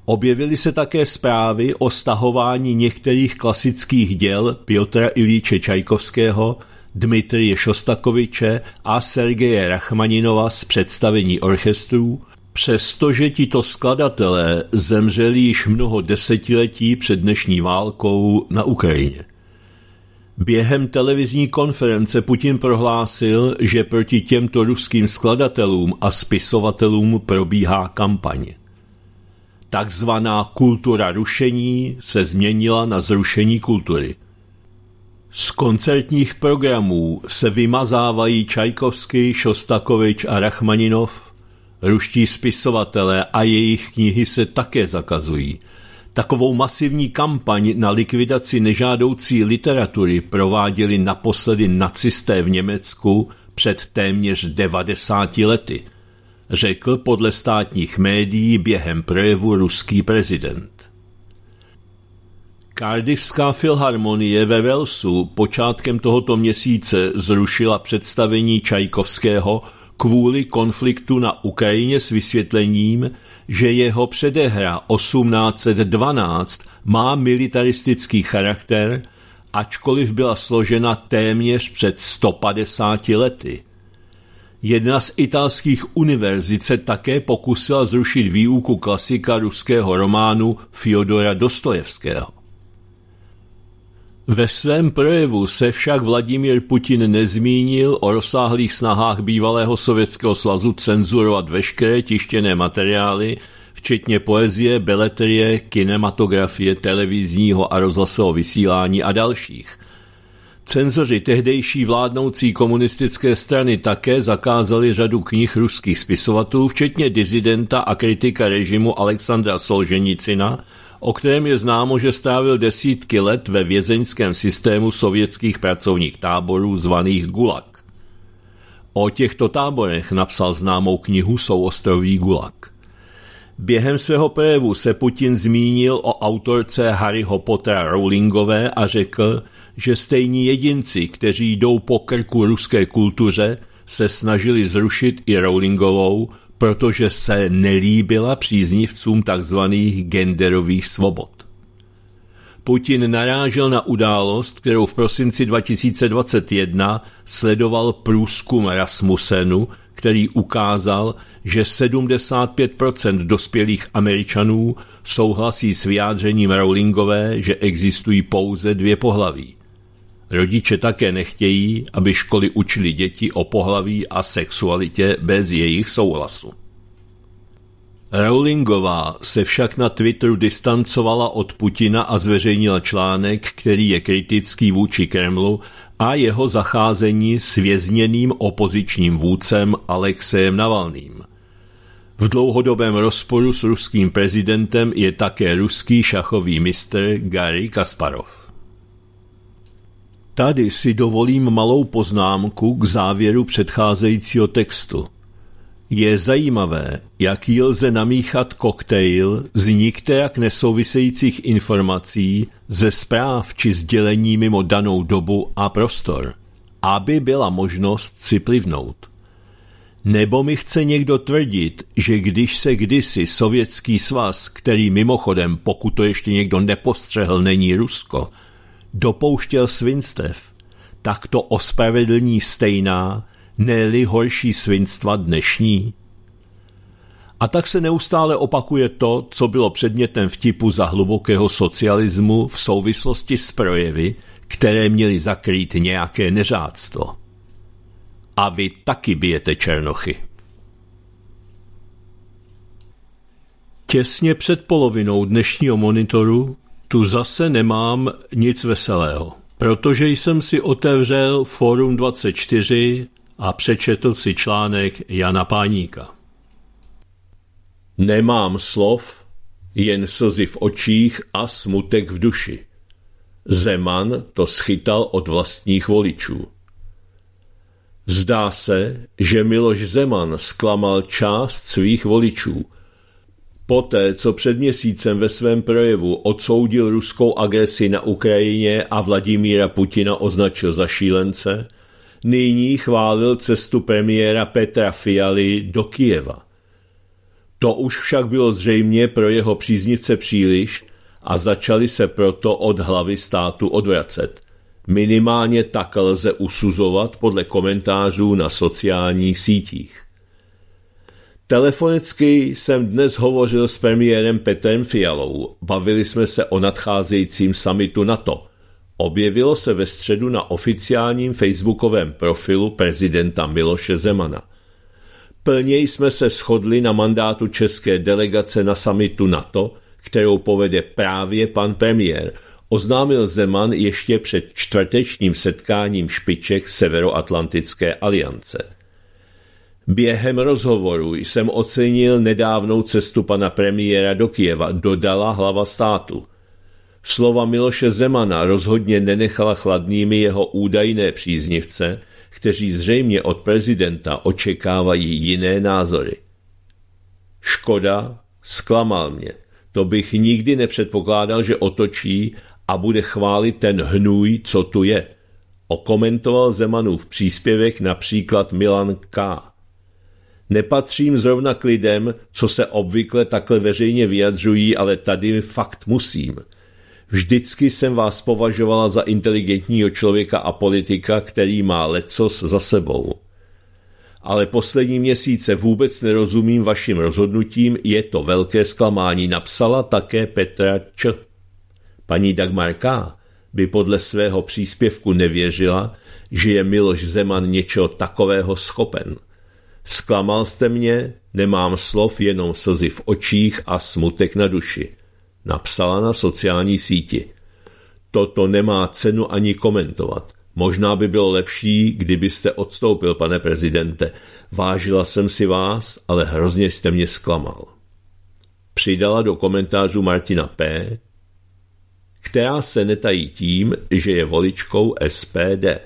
Objevily se také zprávy o stahování některých klasických děl Pjotra Iljiče Čajkovského, Dmitrije Šostakoviče a Sergeje Rachmaninova z představení orchestrů, přestože tito skladatelé zemřeli již mnoho desetiletí před dnešní válkou na Ukrajině. Během televizní konference Putin prohlásil, že proti těmto ruským skladatelům a spisovatelům probíhá kampaň. Takzvaná kultura rušení se změnila na zrušení kultury. Z koncertních programů se vymazávají Čajkovský, Šostakovič a Rachmaninov, ruští spisovatelé a jejich knihy se také zakazují. Takovou masivní kampaň na likvidaci nežádoucí literatury prováděli naposledy nacisté v Německu před téměř devadesáti lety, řekl podle státních médií během projevu ruský prezident. Cardiffská filharmonie ve Walesu počátkem tohoto měsíce zrušila představení Čajkovského kvůli konfliktu na Ukrajině s vysvětlením, že jeho předehra osmnáct set dvanáct má militaristický charakter, ačkoliv byla složena téměř před sto padesáti lety. Jedna z italských univerzit se také pokusila zrušit výuku klasika ruského románu Fjodora Dostojevského. Ve svém projevu se však Vladimír Putin nezmínil o rozsáhlých snahách bývalého Sovětského svazu cenzurovat veškeré tištěné materiály, včetně poezie, beletrie, kinematografie, televizního a rozhlasového vysílání a dalších. Cenzoři tehdejší vládnoucí komunistické strany také zakázali řadu knih ruských spisovatelů, včetně disidenta a kritika režimu Alexandra Solženicina, o kterém je známo, že strávil desítky let ve vězeňském systému sovětských pracovních táborů zvaných Gulag. O těchto táborech napsal známou knihu Souostroví Gulag. Během svého projevu se Putin zmínil o autorce Harryho Pottera Rowlingové a řekl, že stejní jedinci, kteří jdou po krku ruské kultuře, se snažili zrušit i Rowlingovou, protože se nelíbila příznivcům tzv. Genderových svobod. Putin narážel na událost, kterou v prosinci dva tisíce dvacet jedna sledoval průzkum Rasmussenu, který ukázal, že sedmdesát pět procent dospělých Američanů souhlasí s vyjádřením Rowlingové, že existují pouze dvě pohlaví. Rodiče také nechtějí, aby školy učily děti o pohlaví a sexualitě bez jejich souhlasu. Rowlingová se však na Twitteru distancovala od Putina a zveřejnila článek, který je kritický vůči Kremlu a jeho zacházení s vězněným opozičním vůdcem Alexejem Navalným. V dlouhodobém rozporu s ruským prezidentem je také ruský šachový mistr Garry Kasparov. Tady si dovolím malou poznámku k závěru předcházejícího textu. Je zajímavé, jaký lze namíchat koktejl z nikterak nesouvisejících informací ze zpráv či sdělení mimo danou dobu a prostor, aby byla možnost si plivnout. Nebo mi chce někdo tvrdit, že když se kdysi Sovětský svaz, který mimochodem, pokud to ještě někdo nepostřehl, není Rusko, dopouštěl svinstev, tak to ospravedlní stejná, ne-li horší svinstva dnešní? A tak se neustále opakuje to, co bylo předmětem vtipu za hlubokého socialismu v souvislosti s projevy, které měly zakrýt nějaké neřádstvo. A vy taky bijete černochy. Těsně před polovinou dnešního monitoru tu zase nemám nic veselého, protože jsem si otevřel Fórum dvacet čtyři a přečetl si článek Jana Páníka. Nemám slov, jen slzy v očích a smutek v duši. Zeman to schytal od vlastních voličů. Zdá se, že Miloš Zeman zklamal část svých voličů. Poté, co před měsícem ve svém projevu odsoudil ruskou agresi na Ukrajině a Vladimíra Putina označil za šílence, nyní chválil cestu premiéra Petra Fialy do Kyjeva. To už však bylo zřejmě pro jeho příznivce příliš a začali se proto od hlavy státu odvracet. Minimálně tak lze usuzovat podle komentářů na sociálních sítích. Telefonicky jsem dnes hovořil s premiérem Petrem Fialou. Bavili jsme se o nadcházejícím summitu NATO. Objevilo se ve středu na oficiálním facebookovém profilu prezidenta Miloše Zemana. Plně jsme se shodli na mandátu české delegace na summitu NATO, kterou povede právě pan premiér, oznámil Zeman ještě před čtvrtečním setkáním špiček Severoatlantické aliance. Během rozhovoru jsem ocenil nedávnou cestu pana premiéra do Kyjeva, dodala hlava státu. Slova Miloše Zemana rozhodně nenechala chladnými jeho údajné příznivce, kteří zřejmě od prezidenta očekávají jiné názory. Škoda, zklamal mě. To bych nikdy nepředpokládal, že otočí a bude chválit ten hnůj, co tu je. Okomentoval Zemanův příspěvek například Milan K. Nepatřím zrovna k lidem, co se obvykle takhle veřejně vyjadřují, ale tady fakt musím. Vždycky jsem vás považovala za inteligentního člověka a politika, který má lecos za sebou. Ale poslední měsíce vůbec nerozumím vašim rozhodnutím, je to velké zklamání, napsala také Petra Č. Paní Dagmar K. by podle svého příspěvku nevěřila, že je Miloš Zeman něčeho takového schopen. Zklamal jste mě, nemám slov, jenom slzy v očích a smutek na duši. Napsala na sociální síti. Toto nemá cenu ani komentovat. Možná by bylo lepší, kdybyste odstoupil, pane prezidente. Vážila jsem si vás, ale hrozně jste mě zklamal. Přidala do komentářů Martina P., která se netají tím, že je voličkou S P D.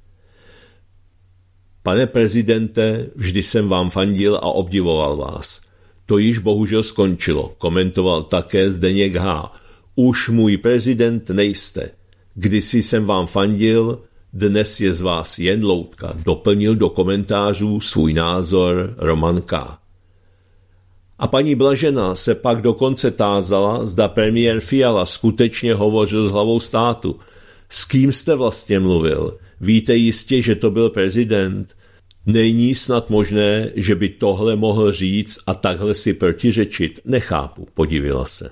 Pane prezidente, vždy jsem vám fandil a obdivoval vás. To již bohužel skončilo, komentoval také Zdeněk H. Už můj prezident nejste. Kdysi jsem vám fandil, dnes je z vás jen loutka, doplnil do komentářů svůj názor Roman K. A paní Blažená se pak dokonce tázala, zda premiér Fiala skutečně hovořil s hlavou státu. S kým jste vlastně mluvil? Víte jistě, že to byl prezident? Není snad možné, že by tohle mohl říct a takhle si protiřečit? Nechápu, podivila se.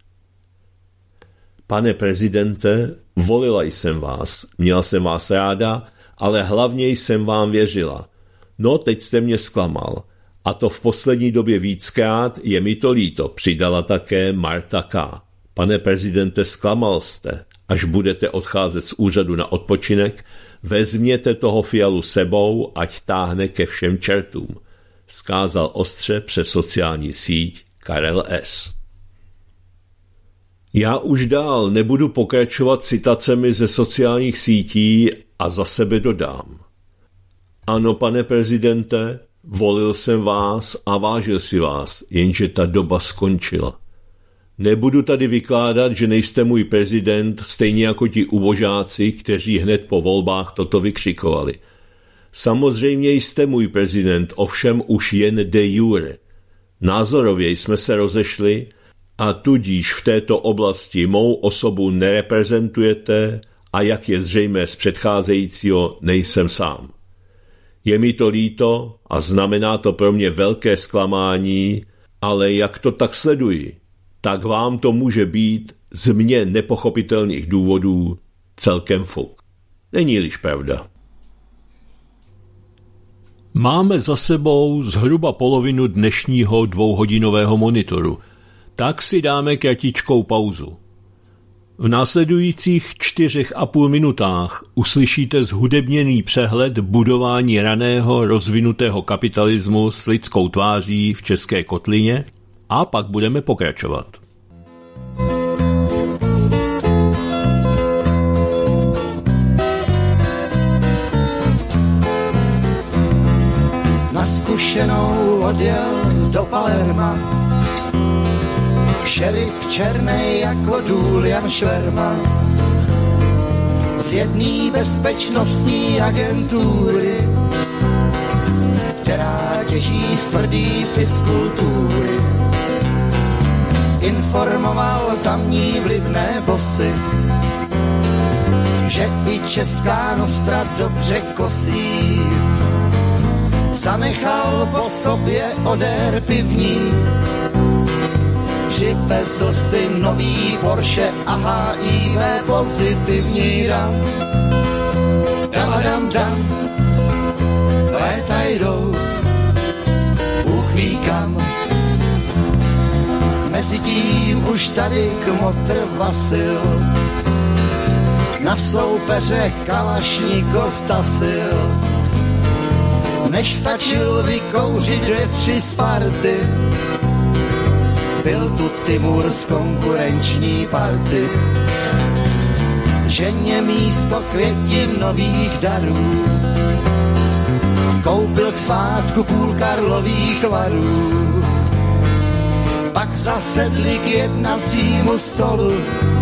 Pane prezidente, volila jsem vás, měla jsem vás ráda, ale hlavně jsem vám věřila. No, teď jste mě zklamal. A to v poslední době víckrát, je mi to líto, přidala také Marta K. Pane prezidente, zklamal jste. Až budete odcházet z úřadu na odpočinek, vezměte toho Fialu sebou, ať táhne ke všem čertům. Vzkázal ostře přes sociální síť Karel S. Já už dál nebudu pokračovat citacemi ze sociálních sítí a za sebe dodám. Ano, pane prezidente, volil jsem vás a vážil si vás, jenže ta doba skončila. Nebudu tady vykládat, že nejste můj prezident, stejně jako ti ubožáci, kteří hned po volbách toto vykřikovali. Samozřejmě jste můj prezident, ovšem už jen de jure. Názorově jsme se rozešli a tudíž v této oblasti mou osobu nereprezentujete a jak je zřejmé z předcházejícího, nejsem sám. Je mi to líto a znamená to pro mě velké zklamání, ale jak to tak sleduji, tak vám to může být z mně nepochopitelných důvodů celkem fuk. Není-liž pravda. Máme za sebou zhruba polovinu dnešního dvouhodinového monitoru, tak si dáme kratičkou pauzu. V následujících čtyřech a půl minutách uslyšíte zhudebněný přehled budování raného rozvinutého kapitalismu s lidskou tváří v České kotlině a pak budeme pokračovat. Na zkušenou odjel do Palerma, šerif černej jako důl Jan Šverma, z jedné bezpečnostní agentury, která těží z tvrdý fiskultury. informoval tamní vlivné bosy, že i česká Nostra dobře kosí. Zanechal po sobě odér pivní, přivezl si nový Porsche a H I V pozitivní ram. Dam, dam, léta jdou, Bůh ví kam. Mezitím už tady kmotr Vasil na soupeře Kalašníkov tasil. Než stačil vykouřit dvě, tři Sparty, byl tu Timur z konkurenční party. Ženě místo květinových darů koupil k svátku půl karlových varů. Pak zasedli k jednacímu stolu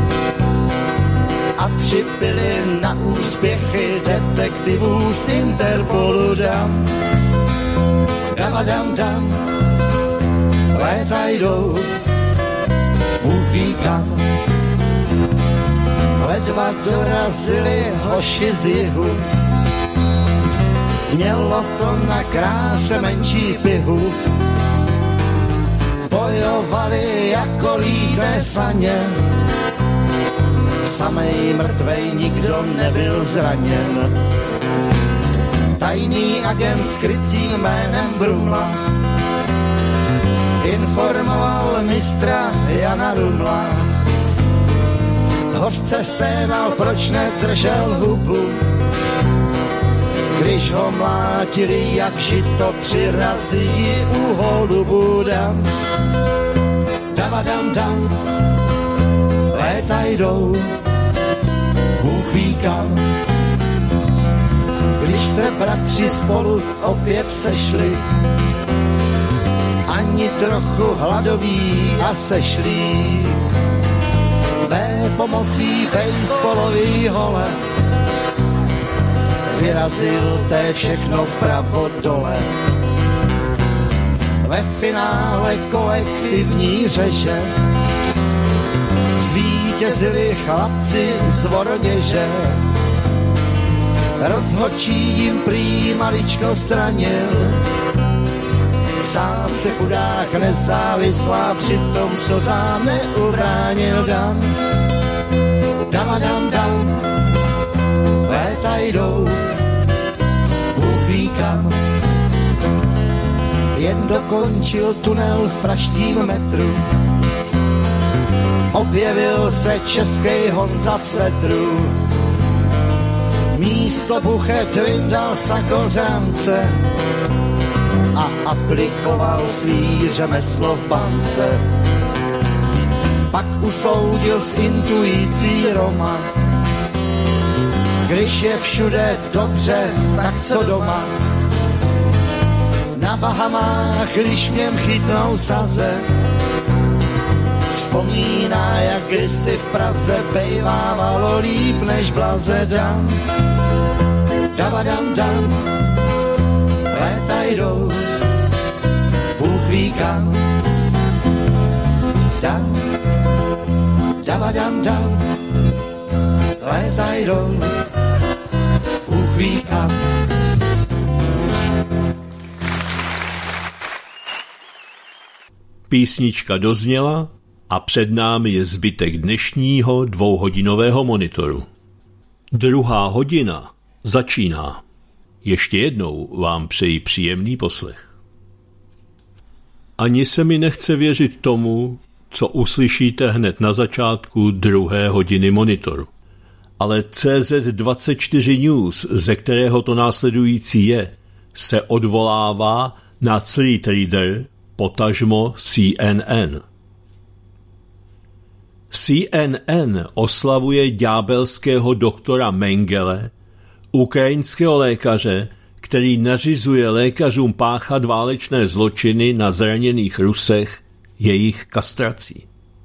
a připili na úspěchy detektivů z Interpolu. Dam, dam, dam, léta jdou, Bůh ví kam. Ledva dorazili hoši z jihu, mělo to na kráse menší pihu. Bojovali jako líté saně, samej mrtvej, nikdo nebyl zraněn. Tajný agent s krycím jménem Brumla informoval mistra Jana Rumla. Hořce sténal, proč nedržel hubu, když ho mlátili jak žito přirazí u holubu. Dam, dam, dam, léta jdou, Bůh ví kam. Když se bratři spolu opět sešli, ani trochu hladoví a sešlí, ve pomocí baseballový hole vyrazil té všechno vpravo dole. Ve finále kolektivní řeže zvítězili chlapci z Voroněže. Rozhodčí jim prý maličko stranil, sám se chudák nezávislá přitom slzám neubránil. Dam, dam, dam, dam, léta jdou, Bůh ví kam. Jen dokončil tunel v pražským metru, objevil se český Honza v svetru. Místo buchet vyndal sako z rance a aplikoval svý řemeslo v bance. Pak usoudil s intuicí Roma, když je všude dobře, tak co doma. Na Bahamách, když měm chytnou saze, vzpomíná, jak kdysi v Praze bejvávalo líp než blaze. Dam, dam, dam, léta jdou, Bůh ví kam. Dam, dam, dam, léta jdou, Bůh ví kam. Písnička dozněla a před námi je zbytek dnešního dvouhodinového monitoru. Druhá hodina začíná. Ještě jednou vám přeji příjemný poslech. Ani se mi nechce věřit tomu, co uslyšíte hned na začátku druhé hodiny monitoru. Ale C Z dvacet čtyři News, ze kterého to následující je, se odvolává na Threat Reader, potažmo C N N. C N N oslavuje ďábelského doktora Mengele, ukrajinského lékaře, který nařizuje lékařům páchat válečné zločiny na zraněných Rusech jejich kastrací.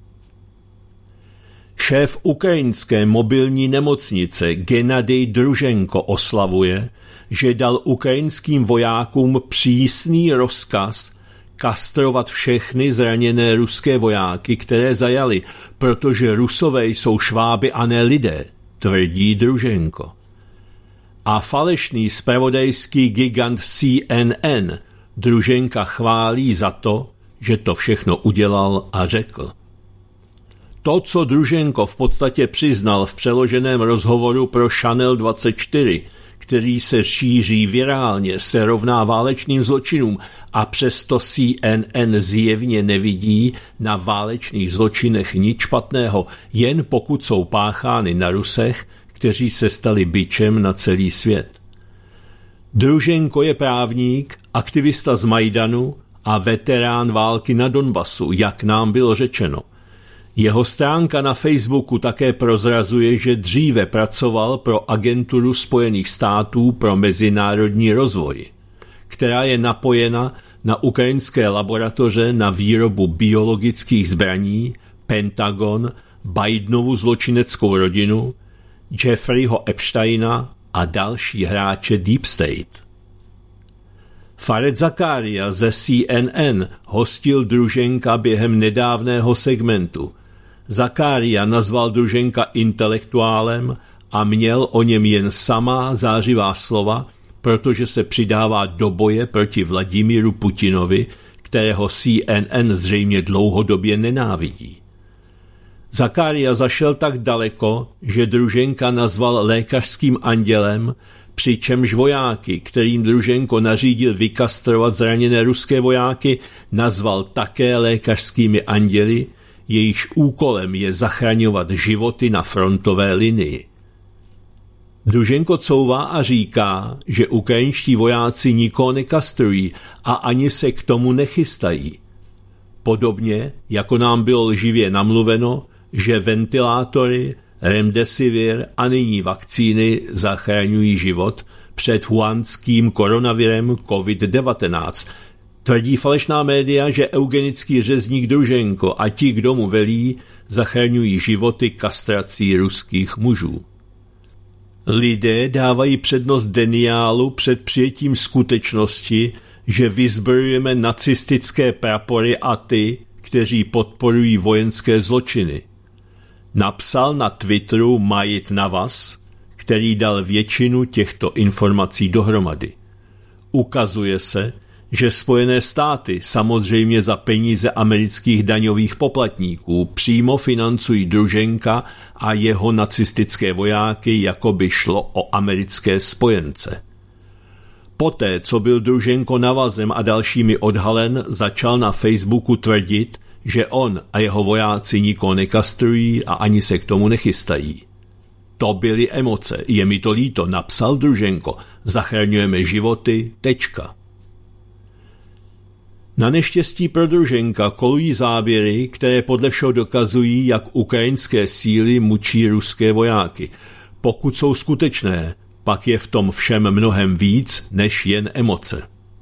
Šéf ukrajinské mobilní nemocnice Gennadij Druženko oslavuje, že dal ukrajinským vojákům přísný rozkaz kastrovat všechny zraněné ruské vojáky, které zajali, protože Rusové jsou šváby a ne lidé, tvrdí Druženko. A falešný zpravodajský gigant C N N Druženka chválí za to, že to všechno udělal a řekl. To, co Druženko v podstatě přiznal v přeloženém rozhovoru pro Channel dvacet čtyři, který se šíří virálně, se rovná válečným zločinům a přesto C N N zjevně nevidí na válečných zločinech nic špatného, jen pokud jsou páchány na Rusech, kteří se stali bičem na celý svět. Druženko je právník, aktivista z Majdanu a veterán války na Donbasu, jak nám bylo řečeno. Jeho stránka na Facebooku také prozrazuje, že dříve pracoval pro Agenturu Spojených států pro mezinárodní rozvoj, která je napojena na ukrajinské laboratoře na výrobu biologických zbraní, Pentagon, Bidenovu zločineckou rodinu, Jeffreyho Epsteina a další hráče Deep State. Fareed Zakaria ze C N N hostil Druženka během nedávného segmentu. Zakaria nazval Druženka intelektuálem a měl o něm jen samá zářivá slova, protože se přidává do boje proti Vladimíru Putinovi, kterého C N N zřejmě dlouhodobě nenávidí. Zakaria zašel tak daleko, že Druženka nazval lékařským andělem, přičemž vojáky, kterým Druženko nařídil vykastrovat zraněné ruské vojáky, nazval také lékařskými anděli, jejichž úkolem je zachraňovat životy na frontové linii. Druženko couvá a říká, že ukrajinští vojáci nikoho nekastrují a ani se k tomu nechystají. Podobně, jako nám bylo lživě namluveno, že ventilátory, remdesivir a nyní vakcíny zachraňují život před wuhanským koronavirem covid devatenáct. Tvrdí falešná média, že eugenický řezník Druženko a ti, kdo mu velí, zachraňují životy kastrací ruských mužů. Lidé dávají přednost deniálu před přijetím skutečnosti, že vyzbrojujeme nacistické prapory a ty, kteří podporují vojenské zločiny. Napsal na Twitteru Majit Navas, který dal většinu těchto informací dohromady. Ukazuje se, že Spojené státy samozřejmě za peníze amerických daňových poplatníků přímo financují Druženka a jeho nacistické vojáky, jako by šlo o americké spojence. Poté, co byl Druženko Navazem a dalšími odhalen, začal na Facebooku tvrdit, že on a jeho vojáci nikoho nekastrují a ani se k tomu nechystají. To byly emoce, je mi to líto, napsal Druženko, zachraňujeme životy, tečka. Na neštěstí pro Druženka kolují záběry, které podle všeho dokazují, jak ukrajinské síly mučí ruské vojáky. Pokud jsou skutečné, pak je v tom všem mnohem víc než jen emoce.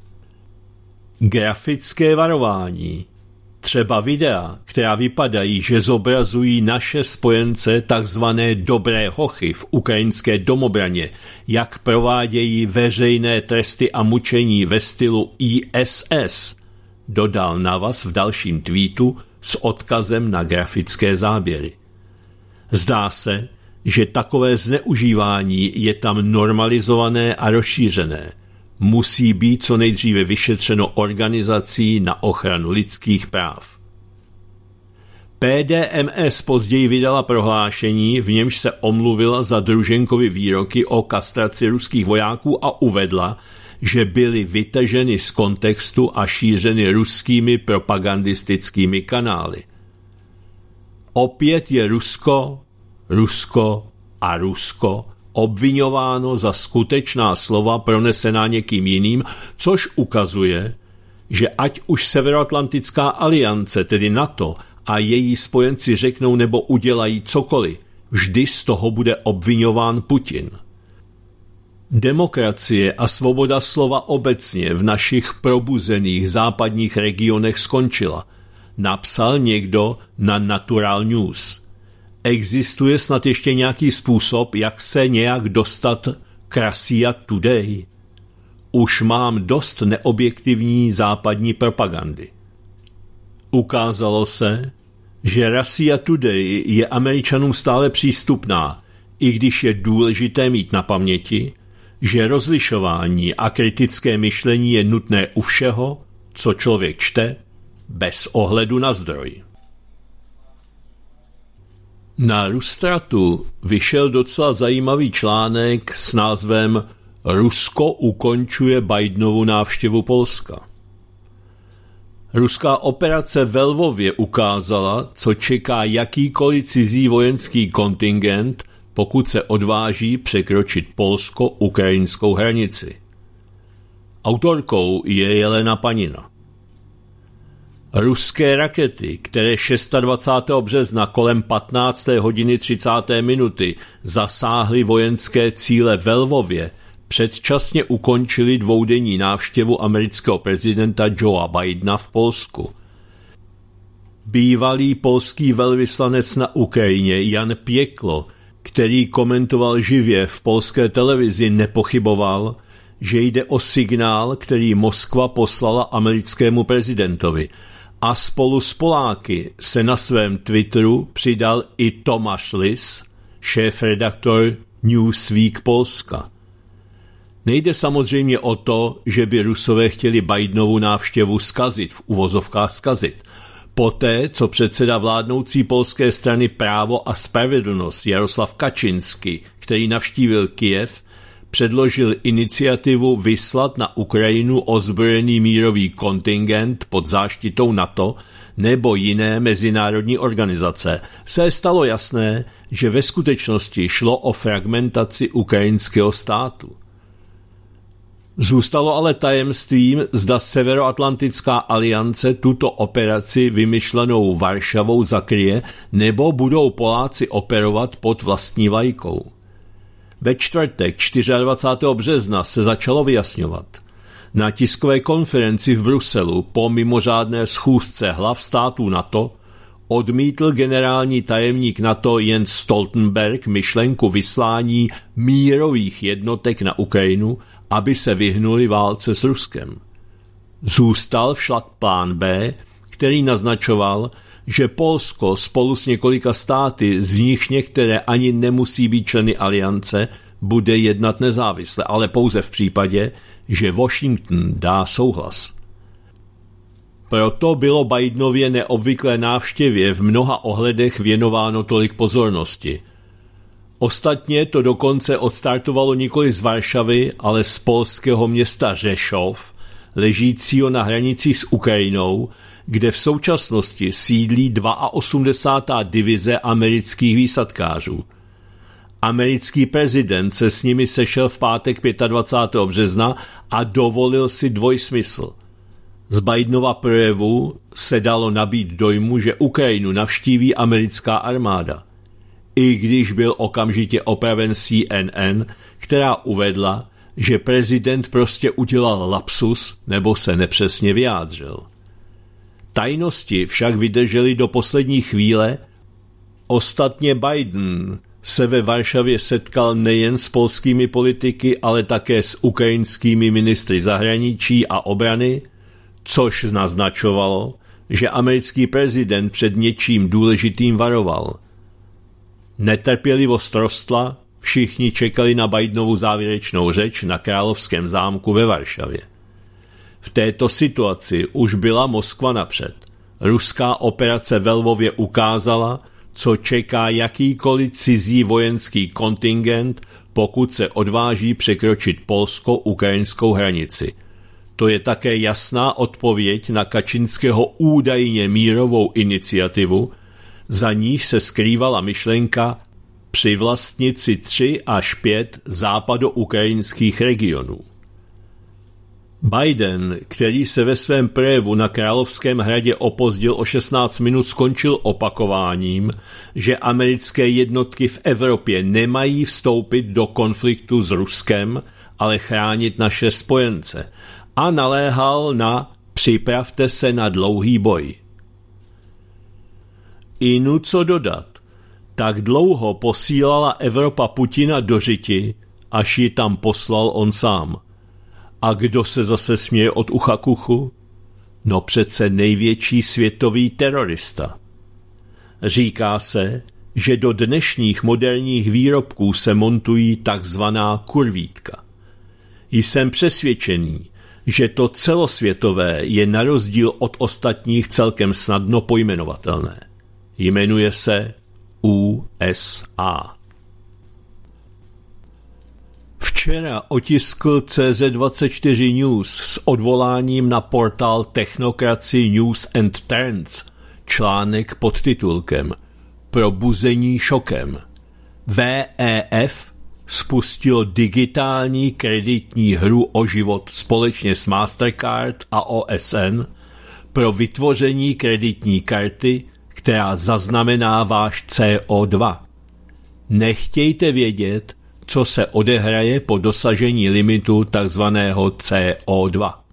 Grafické varování. Třeba videa, která vypadají, že zobrazují naše spojence takzvané dobré hochy v ukrajinské domobraně, jak provádějí veřejné tresty a mučení ve stylu I S S, dodal Navas v dalším tweetu s odkazem na grafické záběry. Zdá se, že takové zneužívání je tam normalizované a rozšířené. Musí být co nejdříve vyšetřeno organizací na ochranu lidských práv. P D M S později vydala prohlášení, v němž se omluvila za Druženkovy výroky o kastraci ruských vojáků a uvedla, že byly vytaženy z kontextu a šířeny ruskými propagandistickými kanály. Opět je Rusko, Rusko a Rusko obviňováno za skutečná slova pronesená někým jiným, což ukazuje, že ať už Severoatlantická aliance, tedy NATO, a její spojenci řeknou nebo udělají cokoliv, vždy z toho bude obviňován Putin. Demokracie a svoboda slova obecně v našich probuzených západních regionech skončila, napsal někdo na Natural News. Existuje snad ještě nějaký způsob, jak se nějak dostat k Russia Today? Už mám dost neobjektivní západní propagandy. Ukázalo se, že Russia Today je Američanům stále přístupná, i když je důležité mít na paměti, že rozlišování a kritické myšlení je nutné u všeho, co člověk čte, bez ohledu na zdroj. Na Rustratu vyšel docela zajímavý článek s názvem Rusko ukončuje Bidenovu návštěvu Polska. Ruská operace ve Lvově ukázala, co čeká jakýkoliv cizí vojenský kontingent, pokud se odváží překročit polsko-ukrajinskou hranici. Autorkou je Jelena Panina. Ruské rakety, které dvacátého šestého března kolem patnácté hodiny třicáté minuty zasáhly vojenské cíle ve Lvově, předčasně ukončili dvoudenní návštěvu amerického prezidenta Joea Bidena v Polsku. Bývalý polský velvyslanec na Ukrajině Jan Pieklo, který komentoval živě v polské televizi, nepochyboval, že jde o signál, který Moskva poslala americkému prezidentovi, a spolu s Poláky se na svém Twitteru přidal i Tomáš Lis, šéf-redaktor Newsweek Polska. Nejde samozřejmě o to, že by Rusové chtěli Bidenovu návštěvu zkazit, v uvozovkách zkazit. Poté, co předseda vládnoucí polské strany Právo a spravedlnost Jaroslav Kaczyński, který navštívil Kyjev, předložil iniciativu vyslat na Ukrajinu ozbrojený mírový kontingent pod záštitou NATO nebo jiné mezinárodní organizace, se stalo jasné, že ve skutečnosti šlo o fragmentaci ukrajinského státu. Zůstalo ale tajemstvím, zda Severoatlantická aliance tuto operaci vymyšlenou Varšavou zakryje, nebo budou Poláci operovat pod vlastní vlajkou. Ve čtvrtek dvacátého čtvrtého března se začalo vyjasňovat. Na tiskové konferenci v Bruselu po mimořádné schůzce hlav států NATO odmítl generální tajemník NATO Jens Stoltenberg myšlenku vyslání mírových jednotek na Ukrajinu, aby se vyhnuli válce s Ruskem. Zůstal však plán B, který naznačoval, že Polsko spolu s několika státy, z nichž některé ani nemusí být členy aliance, bude jednat nezávisle, ale pouze v případě, že Washington dá souhlas. Proto bylo Bidenově neobvyklé návštěvě v mnoha ohledech věnováno tolik pozornosti. Ostatně to dokonce odstartovalo nikoli z Varšavy, ale z polského města Řešov, ležícího na hranici s Ukrajinou, kde v současnosti sídlí osmdesátá druhá divize amerických výsadkářů. Americký prezident se s nimi sešel v pátek dvacátého pátého března a dovolil si dvojsmysl. Z Bidenova projevu se dalo nabít dojmu, že Ukrajinu navštíví americká armáda. I když byl okamžitě opraven C N N, která uvedla, že prezident prostě udělal lapsus nebo se nepřesně vyjádřil. Tajnosti však vydržely do poslední chvíle. Ostatně Biden se ve Varšavě setkal nejen s polskými politiky, ale také s ukrajinskými ministry zahraničí a obrany, což naznačovalo, že americký prezident před něčím důležitým varoval. Netrpělivost rostla, všichni čekali na Bidenovu závěrečnou řeč na Královském zámku ve Varšavě. V této situaci už byla Moskva napřed. Ruská operace ve Lvově ukázala, co čeká jakýkoliv cizí vojenský kontingent, pokud se odváží překročit polsko-ukrajinskou hranici. To je také jasná odpověď na Kaczynského údajně mírovou iniciativu, za níž se skrývala myšlenka přivlastnit si tři až pět západoukrajinských regionů. Biden, který se ve svém projevu na Královském hradě opozdil o šestnáct minut, skončil opakováním, že americké jednotky v Evropě nemají vstoupit do konfliktu s Ruskem, ale chránit naše spojence, a naléhal na připravte se na dlouhý boj. Inu co dodat, tak dlouho posílala Evropa Putina do řiti, až ji tam poslal on sám. A kdo se zase směje od ucha k uchu? No přece největší světový terorista. Říká se, že do dnešních moderních výrobků se montují takzvaná kurvítka. Jsem přesvědčený, že to celosvětové je na rozdíl od ostatních celkem snadno pojmenovatelné. Jmenuje se U S A. Včera otiskl C Z dvacet čtyři News s odvoláním na portál Technocracy News and Trends článek pod titulkem Probuzení šokem. V E F spustilo digitální kreditní hru o život společně s Mastercard a O S N pro vytvoření kreditní karty, která zaznamená váš C O dva. Nechtějte vědět, co se odehraje po dosažení limitu takzvaného C O dva.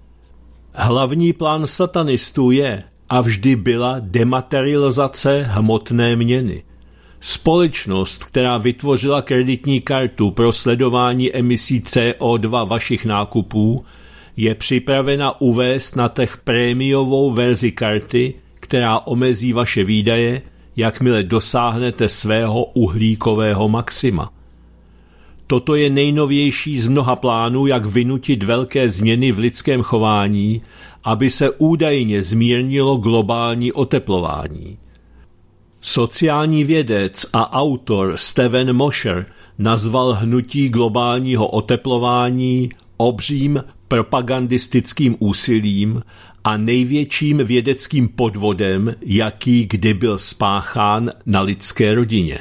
Hlavní plán satanistů je a vždy byla dematerializace hmotné měny. Společnost, která vytvořila kreditní kartu pro sledování emisí C O dva vašich nákupů, je připravena uvést na trh prémiovou verzi karty, která omezí vaše výdaje, jakmile dosáhnete svého uhlíkového maxima. Toto je nejnovější z mnoha plánů, jak vynutit velké změny v lidském chování, aby se údajně zmírnilo globální oteplování. Sociální vědec a autor Steven Mosher nazval hnutí globálního oteplování obřím propagandistickým úsilím a největším vědeckým podvodem, jaký kdy byl spáchán na lidské rodině.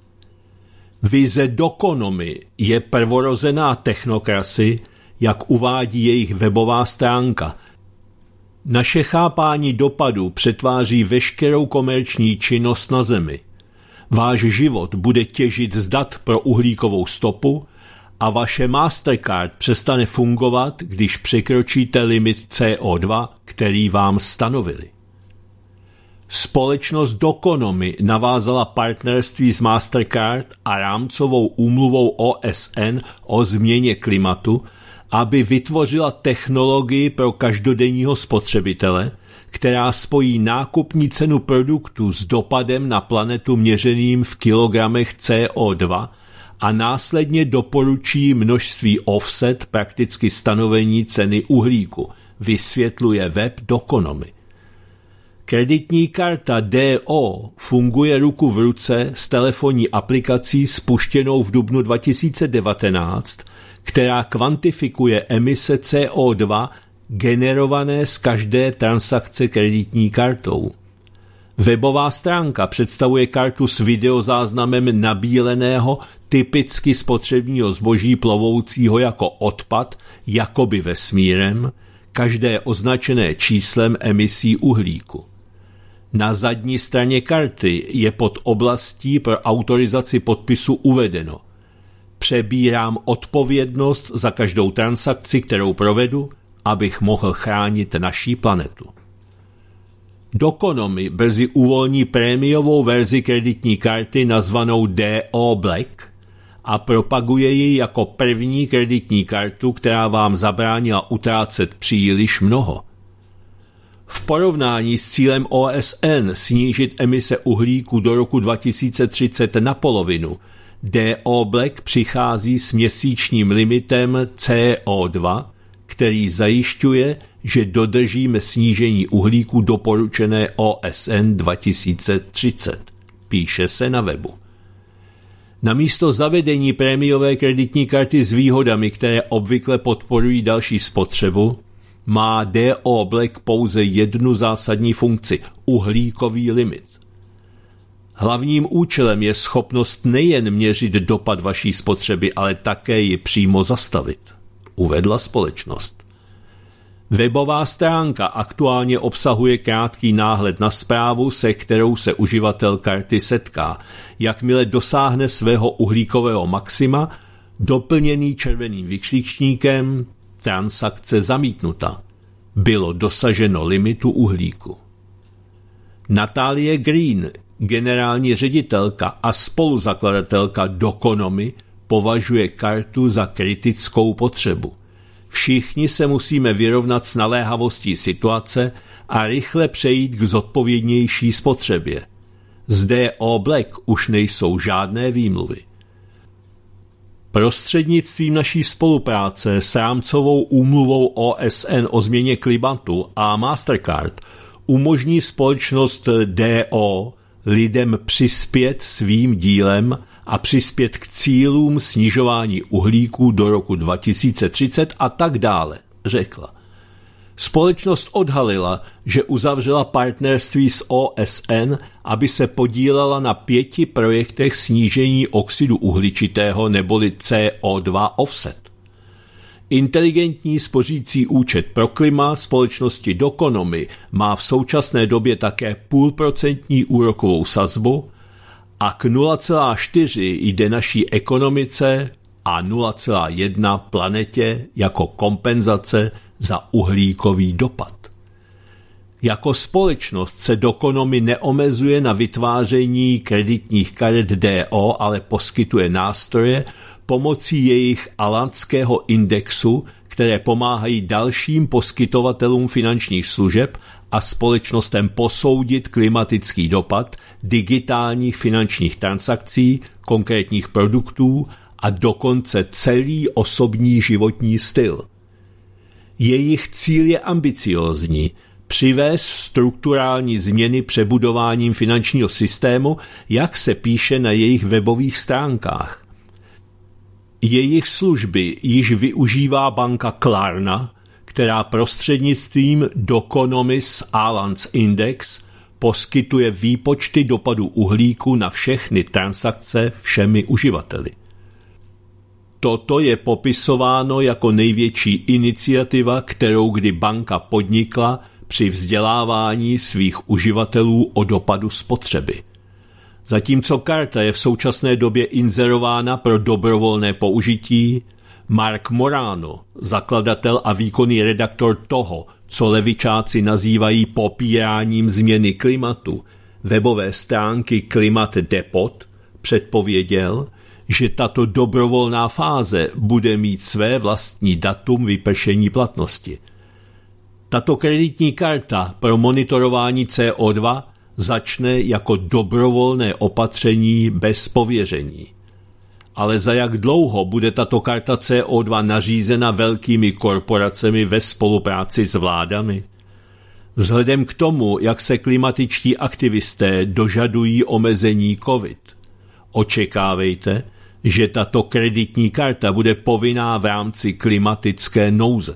Vize Doconomy je prvorozená technokracy, jak uvádí jejich webová stránka. Naše chápání dopadu přetváří veškerou komerční činnost na Zemi. Váš život bude těžit z dat pro uhlíkovou stopu a vaše Mastercard přestane fungovat, když překročíte limit C O dva, který vám stanovili. Společnost Doconomy navázala partnerství s Mastercard a rámcovou úmluvou O S N o změně klimatu, aby vytvořila technologii pro každodenního spotřebitele, která spojí nákupní cenu produktu s dopadem na planetu měřeným v kilogramech C O dva a následně doporučí množství offset, prakticky stanovení ceny uhlíku, vysvětluje web Doconomy. Kreditní karta D O funguje ruku v ruce s telefonní aplikací spuštěnou v dubnu dva tisíce devatenáct, která kvantifikuje emise C O dva generované z každé transakce kreditní kartou. Webová stránka představuje kartu s videozáznamem nabíleného typicky spotřebního zboží plovoucího jako odpad, jakoby vesmírem, každé označené číslem emisí uhlíku. Na zadní straně karty je pod oblastí pro autorizaci podpisu uvedeno: Přebírám odpovědnost za každou transakci, kterou provedu, abych mohl chránit naší planetu. Doconomy brzy uvolní prémiovou verzi kreditní karty nazvanou D O Black a propaguje ji jako první kreditní kartu, která vám zabránila utrácet příliš mnoho. V porovnání s cílem O S N snížit emise uhlíku do roku dva tisíce třicet na polovinu, D O Black přichází s měsíčním limitem C O dva, který zajišťuje, že dodržíme snížení uhlíku doporučené O S N dva tisíce třicet, píše se na webu. Namísto zavedení prémiové kreditní karty s výhodami, které obvykle podporují další spotřebu, má D O Black pouze jednu zásadní funkci – uhlíkový limit. Hlavním účelem je schopnost nejen měřit dopad vaší spotřeby, ale také ji přímo zastavit, uvedla společnost. Webová stránka aktuálně obsahuje krátký náhled na zprávu, se kterou se uživatel karty setká, jakmile dosáhne svého uhlíkového maxima, doplněný červeným vykřičníkem transakce zamítnuta. Bylo dosaženo limitu uhlíku. Natálie Green, generální ředitelka a spoluzakladatelka Doconomy, považuje kartu za kritickou potřebu. Všichni se musíme vyrovnat s naléhavostí situace a rychle přejít k zodpovědnější spotřebě. Zde All Black už nejsou žádné výmluvy. Prostřednictvím naší spolupráce s rámcovou úmluvou O S N o změně klimatu a Mastercard umožní společnost D O lidem přispět svým dílem a přispět k cílům snižování uhlíku do roku dva tisíce třicet a tak dále, řekla. Společnost odhalila, že uzavřela partnerství s O S N, aby se podílela na pěti projektech snížení oxidu uhličitého neboli C O dva offset. Inteligentní spořící účet pro klima společnosti Doconomy má v současné době také půlprocentní úrokovou sazbu a k nula celá čtyři jde naší ekonomice a nula celá jedna planetě jako kompenzace za uhlíkový dopad. Jako společnost se Doconomy neomezuje na vytváření kreditních karet D O, ale poskytuje nástroje pomocí jejich atlantského indexu, které pomáhají dalším poskytovatelům finančních služeb a společnostem posoudit klimatický dopad digitálních finančních transakcí, konkrétních produktů a dokonce celý osobní životní styl. Jejich cíl je ambiciózní, přivést strukturální změny přebudováním finančního systému, jak se píše na jejich webových stránkách. Jejich služby již využívá banka Klarna, která prostřednictvím Doconomys Allianz Index poskytuje výpočty dopadu uhlíku na všechny transakce všemi uživateli. Toto je popisováno jako největší iniciativa, kterou kdy banka podnikla při vzdělávání svých uživatelů o dopadu spotřeby. Zatímco karta je v současné době inzerována pro dobrovolné použití, Mark Morano, zakladatel a výkonný redaktor toho, co levičáci nazývají popíráním změny klimatu, webové stránky Klimat Depot, předpověděl, že tato dobrovolná fáze bude mít své vlastní datum vypršení platnosti. Tato kreditní karta pro monitorování C O dva začne jako dobrovolné opatření bez pověření. Ale za jak dlouho bude tato karta C O dva nařízena velkými korporacemi ve spolupráci s vládami? Vzhledem k tomu, jak se klimatičtí aktivisté dožadují omezení COVID, očekávejte, že tato kreditní karta bude povinná v rámci klimatické nouze.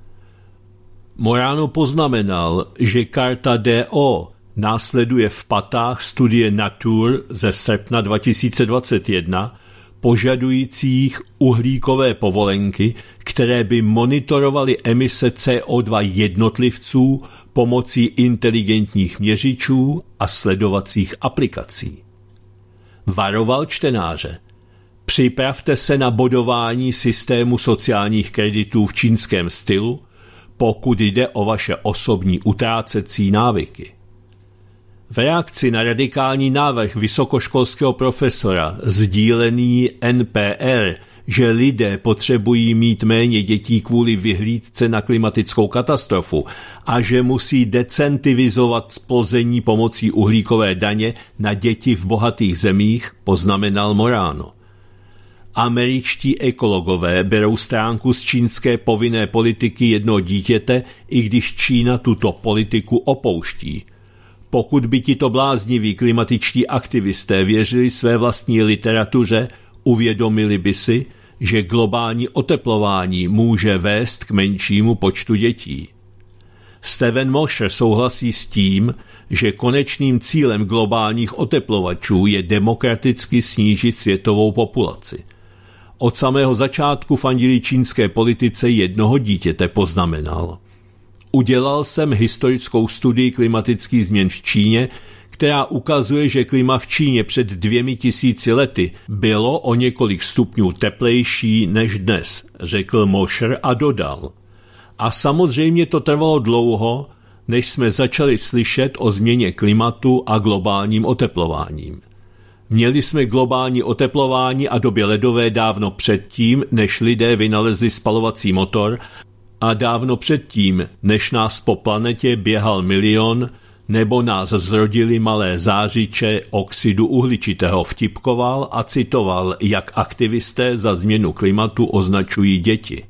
Morano poznamenal, že karta D O následuje v patách studie Nature ze srpna dva tisíce dvacet jedna požadujících uhlíkové povolenky, které by monitorovaly emise C O dva jednotlivců pomocí inteligentních měřičů a sledovacích aplikací. Varoval čtenáře. Připravte se na bodování systému sociálních kreditů v čínském stylu, pokud jde o vaše osobní utrácecí návyky. V reakci na radikální návrh vysokoškolského profesora sdílený N P R, že lidé potřebují mít méně dětí kvůli vyhlídce na klimatickou katastrofu a že musí decentivizovat splození pomocí uhlíkové daně na děti v bohatých zemích, poznamenal Morano. Američtí ekologové berou stránku z čínské povinné politiky jednoho dítěte, i když Čína tuto politiku opouští. Pokud by tito blázniví klimatičtí aktivisté věřili své vlastní literatuře, uvědomili by si, že globální oteplování může vést k menšímu počtu dětí. Steven Mosher souhlasí s tím, že konečným cílem globálních oteplovačů je demokraticky snížit světovou populaci. Od samého začátku fandili čínské politice jednoho dítěte, poznamenal. Udělal jsem historickou studii klimatických změn v Číně, která ukazuje, že klima v Číně před dvěmi tisíci lety bylo o několik stupňů teplejší než dnes, řekl Mosher a dodal. A samozřejmě to trvalo dlouho, než jsme začali slyšet o změně klimatu a globálním oteplováním. Měli jsme globální oteplování a době ledové dávno předtím, než lidé vynalezli spalovací motor a dávno předtím, než nás po planetě běhal milion, nebo nás zrodili malé zářiče oxidu uhličitého, vtipkoval a citoval, jak aktivisté za změnu klimatu označují děti.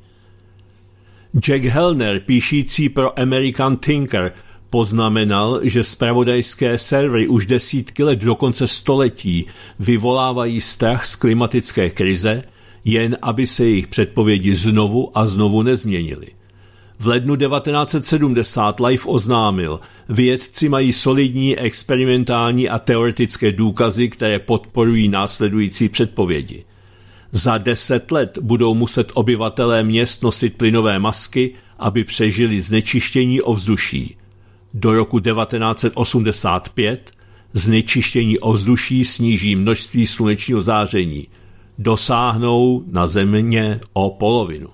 Jack Hellner, píšící pro American Thinker, poznamenal, že zpravodajské servery už desítky let, dokonce století, vyvolávají strach z klimatické krize, jen aby se jejich předpovědi znovu a znovu nezměnily. V lednu devatenáct set sedmdesát Life oznámil, vědci mají solidní experimentální a teoretické důkazy, které podporují následující předpovědi. Za deset let budou muset obyvatelé měst nosit plynové masky, aby přežili znečištění ovzduší. Do roku devatenáct set osmdesát pět znečištění ovzduší sníží množství slunečního záření. Dosáhnou na Země o polovinu.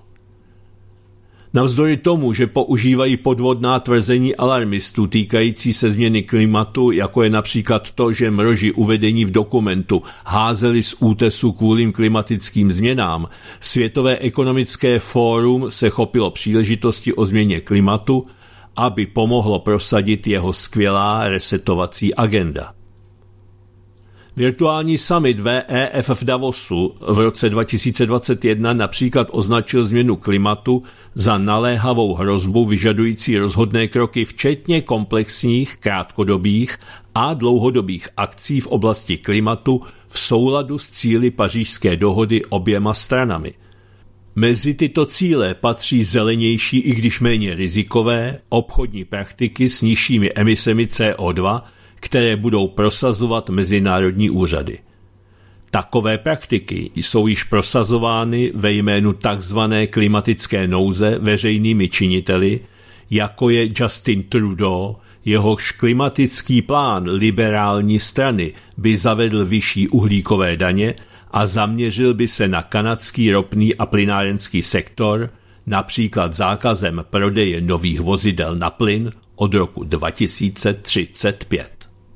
Navzdory tomu, že používají podvodná tvrzení alarmistů týkající se změny klimatu, jako je například to, že mroži uvedení v dokumentu házeli z útesu kvůli klimatickým změnám, Světové ekonomické fórum se chopilo příležitosti o změně klimatu, aby pomohlo prosadit jeho skvělá resetovací agenda. Virtuální summit W E F v Davosu v roce dva tisíce dvacet jedna například označil změnu klimatu za naléhavou hrozbu vyžadující rozhodné kroky včetně komplexních, krátkodobých a dlouhodobých akcí v oblasti klimatu v souladu s cíli Pařížské dohody oběma stranami. Mezi tyto cíle patří zelenější, i když méně rizikové, obchodní praktiky s nižšími emisemi C O dva, které budou prosazovat mezinárodní úřady. Takové praktiky jsou již prosazovány ve jménu takzvané klimatické nouze veřejnými činiteli, jako je Justin Trudeau, jehož klimatický plán liberální strany by zavedl vyšší uhlíkové daně a zaměřil by se na kanadský ropný a plynárenský sektor, například zákazem prodeje nových vozidel na plyn od roku dva tisíce třicet pět.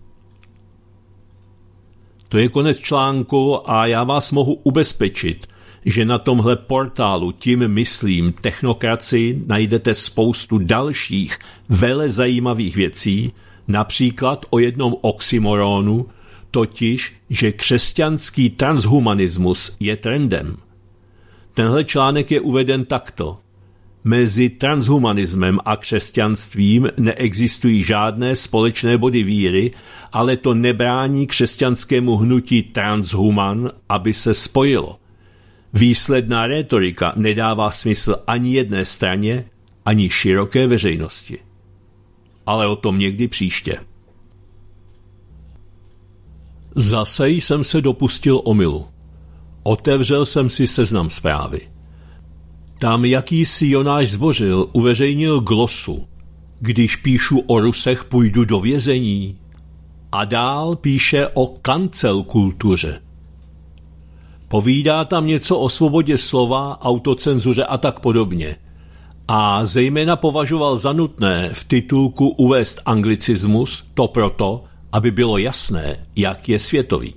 To je konec článku a já vás mohu ubezpečit, že na tomhle portálu, tím myslím technokracii, najdete spoustu dalších vele zajímavých věcí, například o jednom oxymoronu, totiž, že křesťanský transhumanismus je trendem. Tenhle článek je uveden takto. Mezi transhumanismem a křesťanstvím neexistují žádné společné body víry, ale to nebrání křesťanskému hnutí transhuman, aby se spojilo. Výsledná rétorika nedává smysl ani jedné straně, ani široké veřejnosti. Ale o tom někdy příště. Zase jsem se dopustil omylu. Otevřel jsem si Seznam Zprávy. Tam jakýsi Jonáš Zbořil uveřejnil glosu. Když píšu o Rusech, půjdu do vězení. A dál píše o cancel kultuře. Povídá tam něco o svobodě slova, autocenzuře a tak podobně. A zejména považoval za nutné v titulku uvést anglicismus, to proto, aby bylo jasné, jak je světový.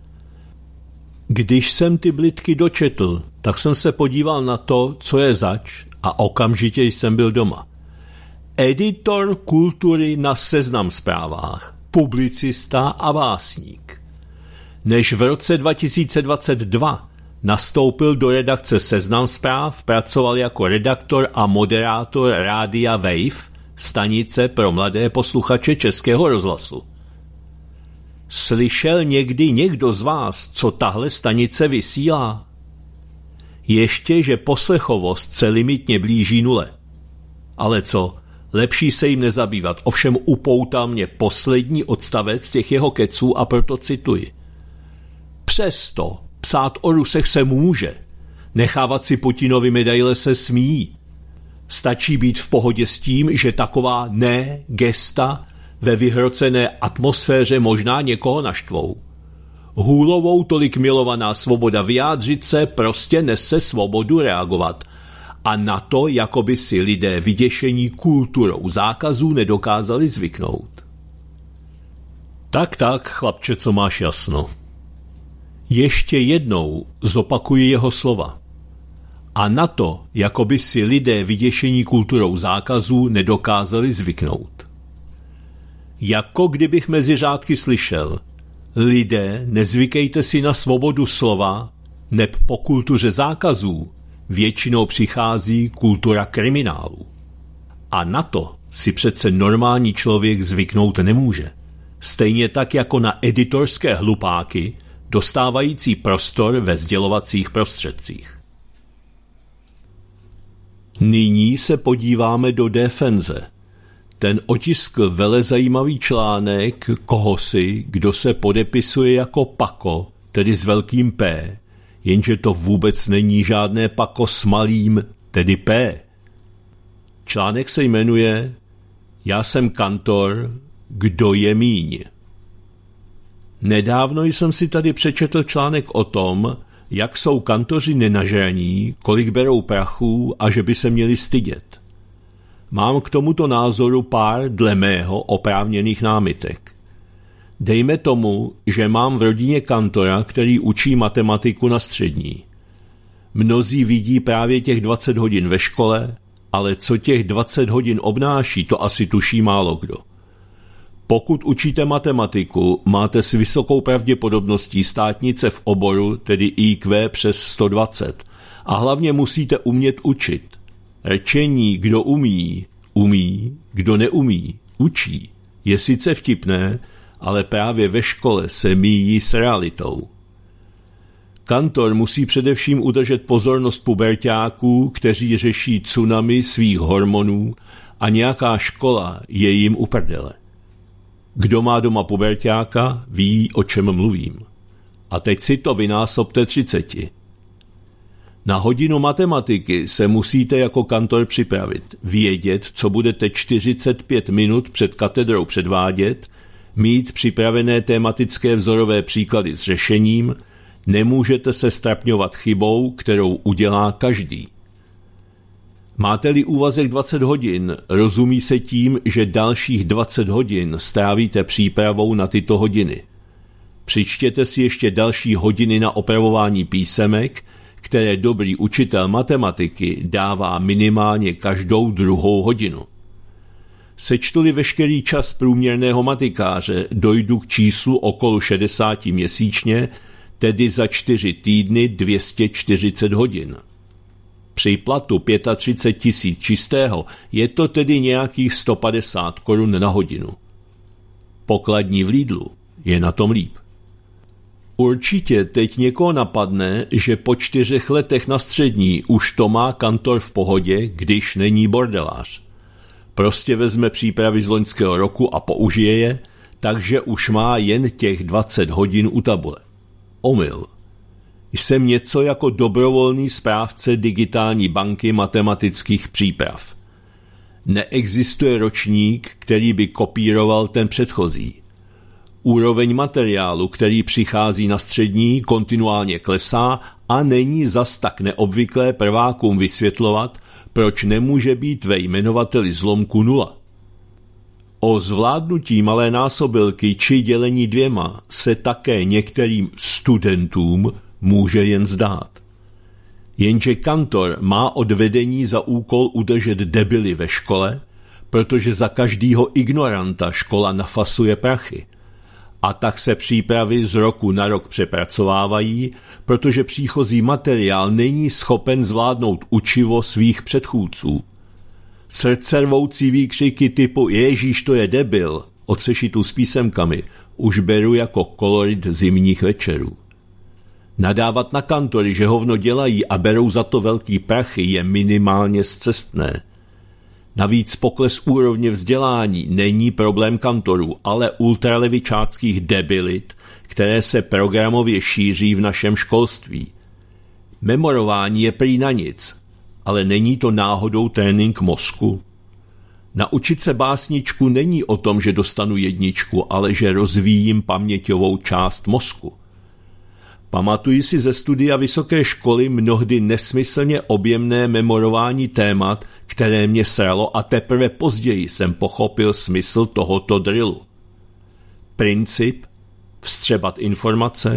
Když jsem ty blitky dočetl, tak jsem se podíval na to, co je zač, a okamžitě jsem byl doma. Editor kultury na Seznam Zprávách, publicista a básník. Než v roce dva tisíce dvacet dva nastoupil do redakce Seznam Zpráv, pracoval jako redaktor a moderátor rádia Wave, stanice pro mladé posluchače Českého rozhlasu. Slyšel někdy někdo z vás, co tahle stanice vysílá? Ještě, že poslechovost se limitně blíží nule. Ale co, lepší se jim nezabývat, ovšem upoutal mě poslední odstavec těch jeho keců a proto cituji. Přesto psát o Rusech se může, nechávat si Putinovi medaile se smí. Stačí být v pohodě s tím, že taková ne gesta ve vyhrocené atmosféře možná někoho naštvou. Hůlovou tolik milovaná svoboda vyjádřit se prostě nese svobodu reagovat. A na to, jako by si lidé vyděšení kulturou zákazů nedokázali zvyknout. Tak, tak, chlapče, co máš jasno. Ještě jednou zopakuji jeho slova. A na to, jako by si lidé vyděšení kulturou zákazů nedokázali zvyknout. Jako kdybych mezi řádky slyšel: lidé, nezvykejte si na svobodu slova, neb po kultuře zákazů většinou přichází kultura kriminálu. A na to si přece normální člověk zvyknout nemůže. Stejně tak jako na editorské hlupáky, dostávající prostor ve sdělovacích prostředcích. Nyní se podíváme do Defenze. Ten otiskl velezajímavý článek kohosi, kdo se podepisuje jako Pako, tedy s velkým P, jenže to vůbec není žádné Pako s malým, tedy P. Článek se jmenuje Já jsem kantor, kdo je míň. Nedávno jsem si tady přečetl článek o tom, jak jsou kantoři nenažraní, kolik berou prachu a že by se měli stydět. Mám k tomuto názoru pár dle mého oprávněných námitek. Dejme tomu, že mám v rodině kantora, který učí matematiku na střední. Mnozí vidí právě těch dvacet hodin ve škole, ale co těch dvacet hodin obnáší, to asi tuší málo kdo. Pokud učíte matematiku, máte s vysokou pravděpodobností státnice v oboru, tedy í kvé přes sto dvacet, a hlavně musíte umět učit. Rečení, kdo umí, umí, kdo neumí, učí, je sice vtipné, ale právě ve škole se míjí s realitou. Kantor musí především udržet pozornost puberťáků, kteří řeší tsunami svých hormonů, a nějaká škola je jim u prdele. Kdo má doma puberťáka, ví, o čem mluvím. A teď si to vynásobte třiceti. Na hodinu matematiky se musíte jako kantor připravit, vědět, co budete čtyřicet pět minut před katedrou předvádět, mít připravené tematické vzorové příklady s řešením, nemůžete se strapňovat chybou, kterou udělá každý. Máte-li úvazek dvacet hodin, rozumí se tím, že dalších dvacet hodin strávíte přípravou na tyto hodiny. Přičtěte si ještě další hodiny na opravování písemek, které dobrý učitel matematiky dává minimálně každou druhou hodinu. Sečtu-li veškerý čas průměrného matikáře, dojdu k číslu okolo šedesát měsíčně, tedy za čtyři týdny dvě stě čtyřicet hodin. Při platu třicet pět tisíc čistého je to tedy nějakých sto padesát korun na hodinu. Pokladní v Lidlu je na tom líp. Určitě teď někoho napadne, že po čtyřech letech na střední už to má kantor v pohodě, když není bordelář. Prostě vezme přípravy z loňského roku a použije je, takže už má jen těch dvacet hodin u tabule. Omyl. Jsem něco jako dobrovolný správce digitální banky matematických příprav. Neexistuje ročník, který by kopíroval ten předchozí. Úroveň materiálu, který přichází na střední, kontinuálně klesá a není zas tak neobvyklé prvákům vysvětlovat, proč nemůže být ve jmenovateli zlomku nula. O zvládnutí malé násobilky či dělení dvěma se také některým studentům může jen zdát. Jenže kantor má od vedení za úkol udržet debily ve škole, protože za každýho ignoranta škola nafasuje prachy. A tak se přípravy z roku na rok přepracovávají, protože příchozí materiál není schopen zvládnout učivo svých předchůdců. Srdcervoucí výkřiky typu Ježíš, to je debil, od sešitu s písemkami, už beru jako kolorit zimních večerů. Nadávat na kantory, že hovno dělají a berou za to velký prachy, je minimálně scestné. Navíc pokles úrovně vzdělání není problém kantorů, ale ultralevičáckých debilit, které se programově šíří v našem školství. Memorování je prý na nic, ale není to náhodou trénink mozku? Naučit se básničku není o tom, že dostanu jedničku, ale že rozvíjím paměťovou část mozku. Pamatuji si ze studia vysoké školy mnohdy nesmyslně objemné memorování témat, které mě sralo, a teprve později jsem pochopil smysl tohoto drillu. Princip, vstřebat informace,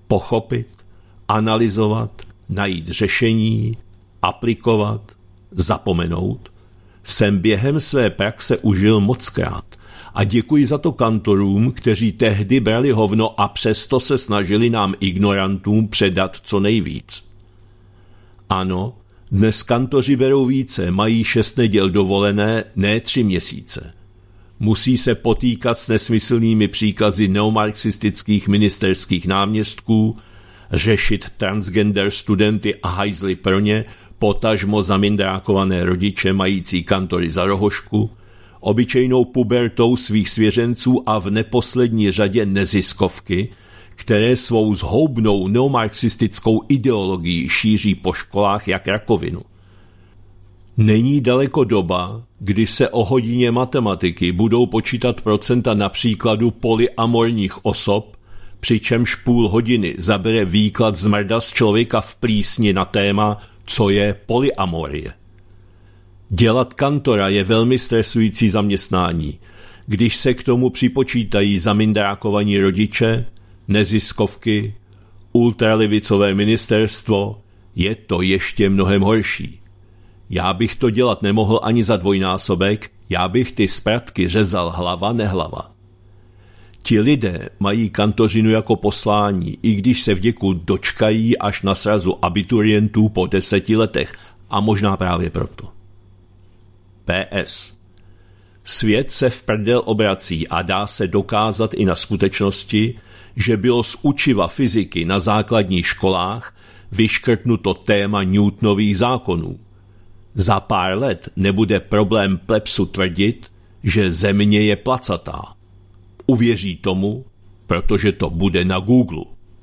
pochopit, analyzovat, najít řešení, aplikovat, zapomenout, jsem během své praxe užil mockrát a děkuji za to kantorům, kteří tehdy brali hovno a přesto se snažili nám ignorantům předat co nejvíc. Ano, dnes kantoři berou více, mají šest neděl dovolené, ne tři měsíce. Musí se potýkat s nesmyslnými příkazy neomarxistických ministerských náměstků, řešit transgender studenty a hajzly pro ně, potažmo zamindrákované rodiče mající kantory za rohošku, obyčejnou pubertou svých svěřenců a v neposlední řadě neziskovky, které svou zhoubnou neomarxistickou ideologií šíří po školách jak rakovinu. Není daleko doba, kdy se o hodině matematiky budou počítat procenta na příkladu polyamorních osob, přičemž půl hodiny zabere výklad zmrda z člověka v plísni na téma, co je polyamorie. Dělat kantora je velmi stresující zaměstnání, když se k tomu připočítají zamindrákovaní rodiče, neziskovky, ultralevicové ministerstvo, je to ještě mnohem horší. Já bych to dělat nemohl ani za dvojnásobek, já bych ty spratky řezal hlava nehlava. Ti lidé mají kantořinu jako poslání, i když se vděku dočkají až na srazu abiturientů po deseti letech, a možná právě proto. P S. Svět se v prdel obrací a dá se dokázat i na skutečnosti, že bylo z učiva fyziky na základních školách vyškrtnuto téma Newtonových zákonů. Za pár let nebude problém plebsu tvrdit, že země je placatá. Uvěří tomu, protože to bude na Google.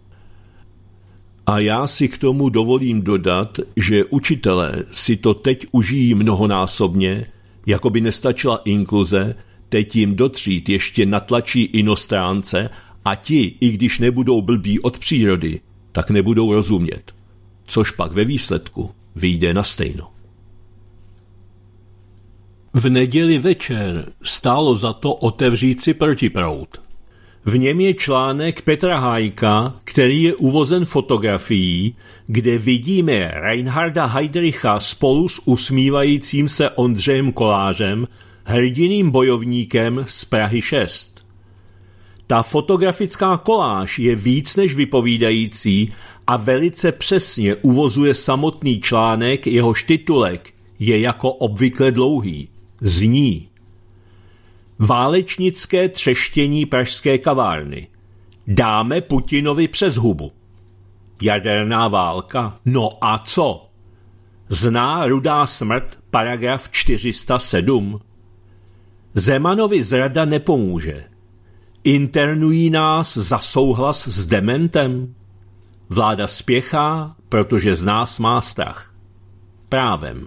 A já si k tomu dovolím dodat, že učitelé si to teď užijí mnohonásobně, jako by nestačila inkluze, teď jim do tříd ještě natlačí inostránce a ti, i když nebudou blbí od přírody, tak nebudou rozumět. Což pak ve výsledku vyjde na stejno. V neděli večer stálo za to otevřít si protiproud. V něm je článek Petra Hájka, který je uvozen fotografií, kde vidíme Reinharda Heydricha spolu s usmívajícím se Ondřejem Kolářem, hrdinným bojovníkem z Prahy šest. Ta fotografická koláž je víc než vypovídající a velice přesně uvozuje samotný článek, jehož titulek je jako obvykle dlouhý. Zní: Válečnické třeštění pražské kavárny. Dáme Putinovi přes hubu. Jaderná válka? No a co? Zná Rudá smrt paragraf čtyři sta sedm? Zemanovi zrada nepomůže. Internují nás za souhlas s dementem? Vláda spěchá, protože z nás má strach. Právem.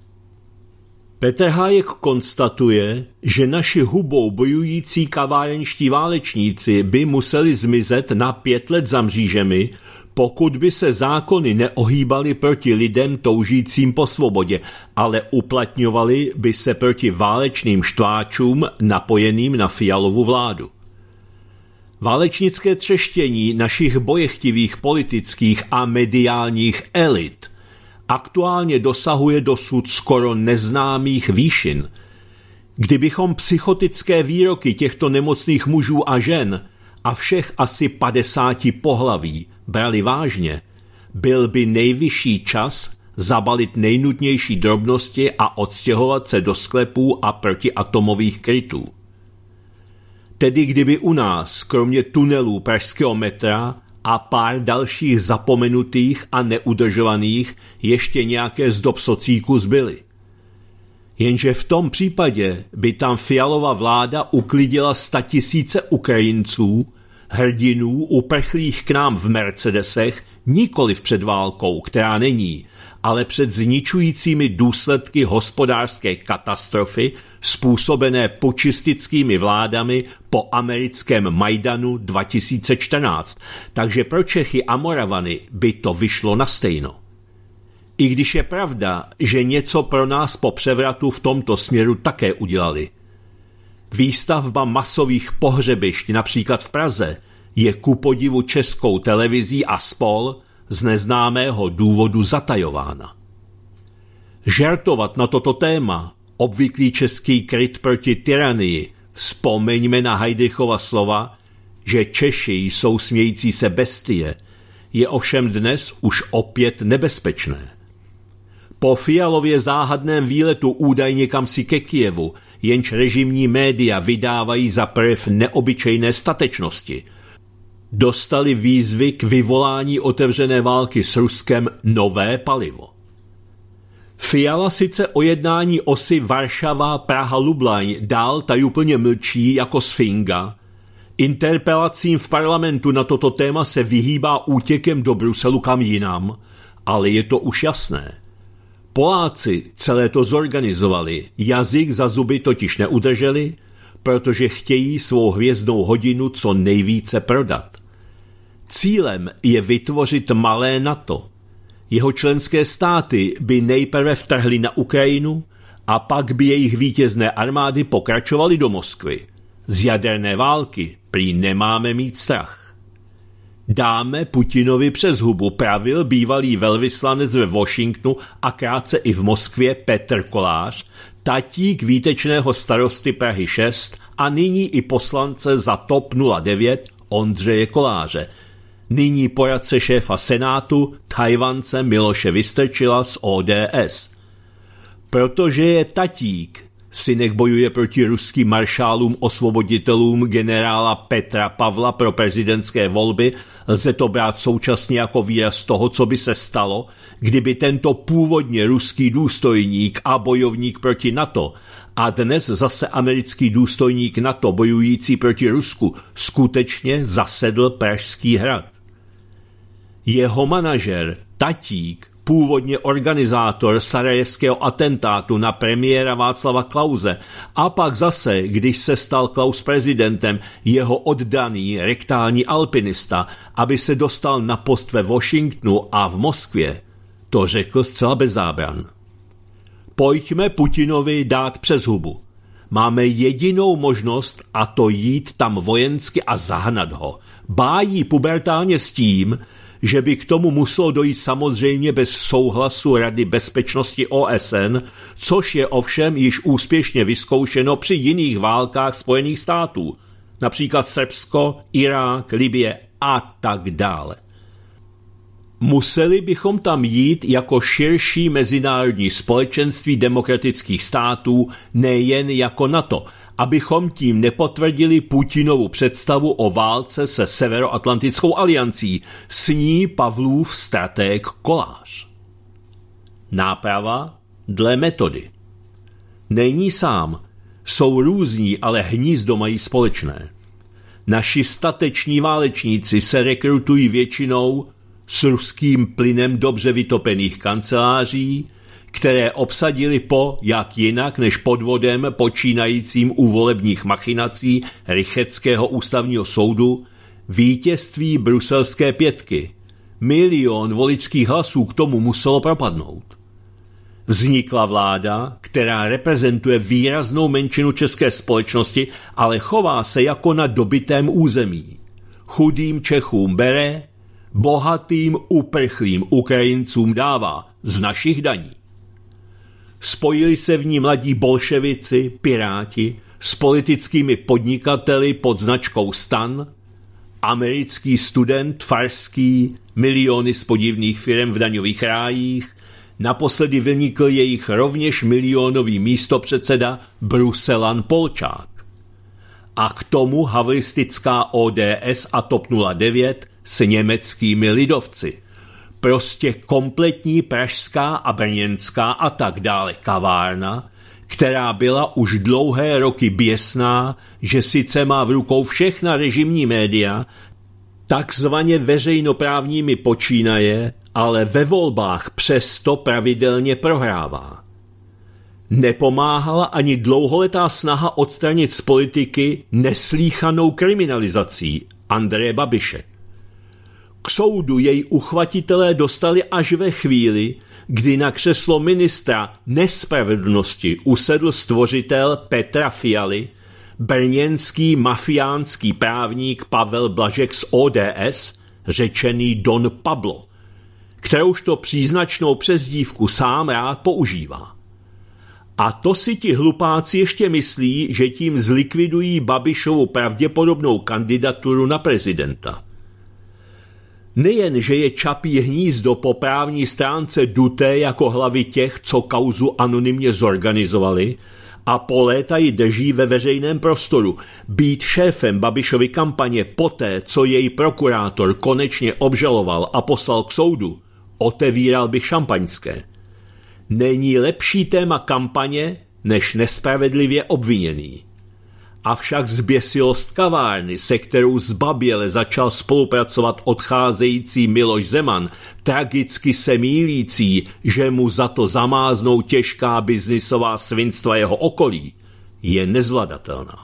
Petr Hájek konstatuje, že naši hubou bojující kavárenští válečníci by museli zmizet na pět let za mřížemi, pokud by se zákony neohýbaly proti lidem toužícím po svobodě, ale uplatňovaly by se proti válečným štváčům napojeným na Fialovu vládu. Válečnické třeštění našich bojechtivých politických a mediálních elit aktuálně dosahuje dosud skoro neznámých výšin. Kdybychom psychotické výroky těchto nemocných mužů a žen a všech asi padesáti pohlaví brali vážně, byl by nejvyšší čas zabalit nejnutnější drobnosti a odstěhovat se do sklepů a protiatomových krytů. Tedy kdyby u nás, kromě tunelů pražského metra a pár dalších zapomenutých a neudržovaných, ještě nějaké zdob socíku zbyly. Jenže v tom případě by tam Fialova vláda uklidila statisíce Ukrajinců, hrdinů uprchlých k nám v Mercedesech, nikoliv před válkou, která není, ale před zničujícími důsledky hospodářské katastrofy způsobené pučistickými vládami po americkém Majdanu dva tisíce čtrnáct, takže pro Čechy a Moravany by to vyšlo na stejno. I když je pravda, že něco pro nás po převratu v tomto směru také udělali. Výstavba masových pohřebišť například v Praze je ku podivu Českou televizí a spol z neznámého důvodu zatajována. Žertovat na toto téma, obvyklý český kryt proti tyranii, vzpomeňme na Heydrichova slova, že Češi jsou smějící se bestie, je ovšem dnes už opět nebezpečné. Po Fialově záhadném výletu údajně kamsi ke Kyjevu, jenž režimní média vydávají za projev neobyčejné statečnosti, dostali výzvy k vyvolání otevřené války s Ruskem nové palivo. Fiala sice o jednání osy Varšava, Praha, Lublaň dál tajuplně mlčí jako sfinga, interpelacím v parlamentu na toto téma se vyhýbá útěkem do Bruselu kam jinam, ale je to už jasné. Poláci celé to zorganizovali, jazyk za zuby totiž neudrželi, protože chtějí svou hvězdnou hodinu co nejvíce prodat. Cílem je vytvořit malé NATO. Jeho členské státy by nejprve vtrhly na Ukrajinu a pak by jejich vítězné armády pokračovaly do Moskvy. Z jaderné války prý nemáme mít strach. Dáme Putinovi přes hubu, pravil bývalý velvyslanec ve Washingtonu a krátce i v Moskvě Petr Kolář, tatík výtečného starosty Prahy šest a nyní i poslance za T O P nula devět Ondřeje Koláře, nyní poradce šéfa Senátu Tajvance Miloše Vystrčila z O D S. Protože je tatík, synek bojuje proti ruským maršálům osvoboditelům generála Petra Pavla pro prezidentské volby, lze to brát současně jako výraz toho, co by se stalo, kdyby tento původně ruský důstojník a bojovník proti NATO a dnes zase americký důstojník NATO bojující proti Rusku skutečně zasedl Pražský hrad. Jeho manažer, tatík, původně organizátor sarajevského atentátu na premiéra Václava Klause a pak zase, když se stal Klaus prezidentem, jeho oddaný rektální alpinista, aby se dostal na post ve Washingtonu a v Moskvě, to řekl zcela bez zábran. Pojďme Putinovi dát přes hubu. Máme jedinou možnost a to jít tam vojensky a zahnat ho. Bájí pubertálně s tím, že by k tomu muselo dojít samozřejmě bez souhlasu Rady bezpečnosti O S N, což je ovšem již úspěšně vyzkoušeno při jiných válkách Spojených států, například Srbsko, Irák, Libye a tak dále. Museli bychom tam jít jako širší mezinárodní společenství demokratických států, nejen jako NATO, abychom tím nepotvrdili Putinovu představu o válce se Severoatlantickou aliancí, sní Pavlův stratég Kolář. Náprava dle metody. Není sám, jsou různí, ale hnízdo mají společné. Naši stateční válečníci se rekrutují většinou s ruským plynem dobře vytopených kanceláří, které obsadili po, jak jinak než podvodem počínajícím u volebních machinací Rychetského ústavního soudu, vítězství bruselské pětky. Milion voličských hlasů k tomu muselo propadnout. Vznikla vláda, která reprezentuje výraznou menšinu české společnosti, ale chová se jako na dobytém území. Chudým Čechům bere, bohatým uprchlým Ukrajincům dává z našich daní. Spojili se v ní mladí bolševici, piráti, s politickými podnikateli pod značkou Stan, americký student Farský, miliony z podivných firem v daňových rájích, naposledy vynikl jejich rovněž milionový místopředseda Bruselan Polčák. A k tomu havlistická O D S a T O P nula devět s německými lidovci. Prostě kompletní pražská a brněnská a tak dále kavárna, která byla už dlouhé roky běsná, že sice má v rukou všechna režimní média, takzvaně veřejnoprávními počínaje, ale ve volbách přesto pravidelně prohrává. Nepomáhala ani dlouholetá snaha odstranit z politiky neslýchanou kriminalizací Andreje Babiše. K soudu jej uchvatitelé dostali až ve chvíli, kdy na křeslo ministra nespravedlnosti usedl stvořitel Petra Fialy, brněnský mafiánský právník Pavel Blažek z O D S, řečený Don Pablo, kterouž to příznačnou přezdívku sám rád používá. A to si ti hlupáci ještě myslí, že tím zlikvidují Babišovu pravděpodobnou kandidaturu na prezidenta. Nejen, že je Čapí hnízdo po právní stránce duté jako hlavy těch, co kauzu anonymně zorganizovali a po léta ji drží ve veřejném prostoru, být šéfem Babišovy kampaně poté, co jej prokurátor konečně obžaloval a poslal k soudu, otevíral bych šampaňské. Není lepší téma kampaně, než nespravedlivě obviněný. Avšak zběsilost kavárny, se kterou zbaběle začal spolupracovat odcházející Miloš Zeman, tragicky se mýlící, že mu za to zamáznou těžká biznisová svinstva jeho okolí, je nezvladatelná.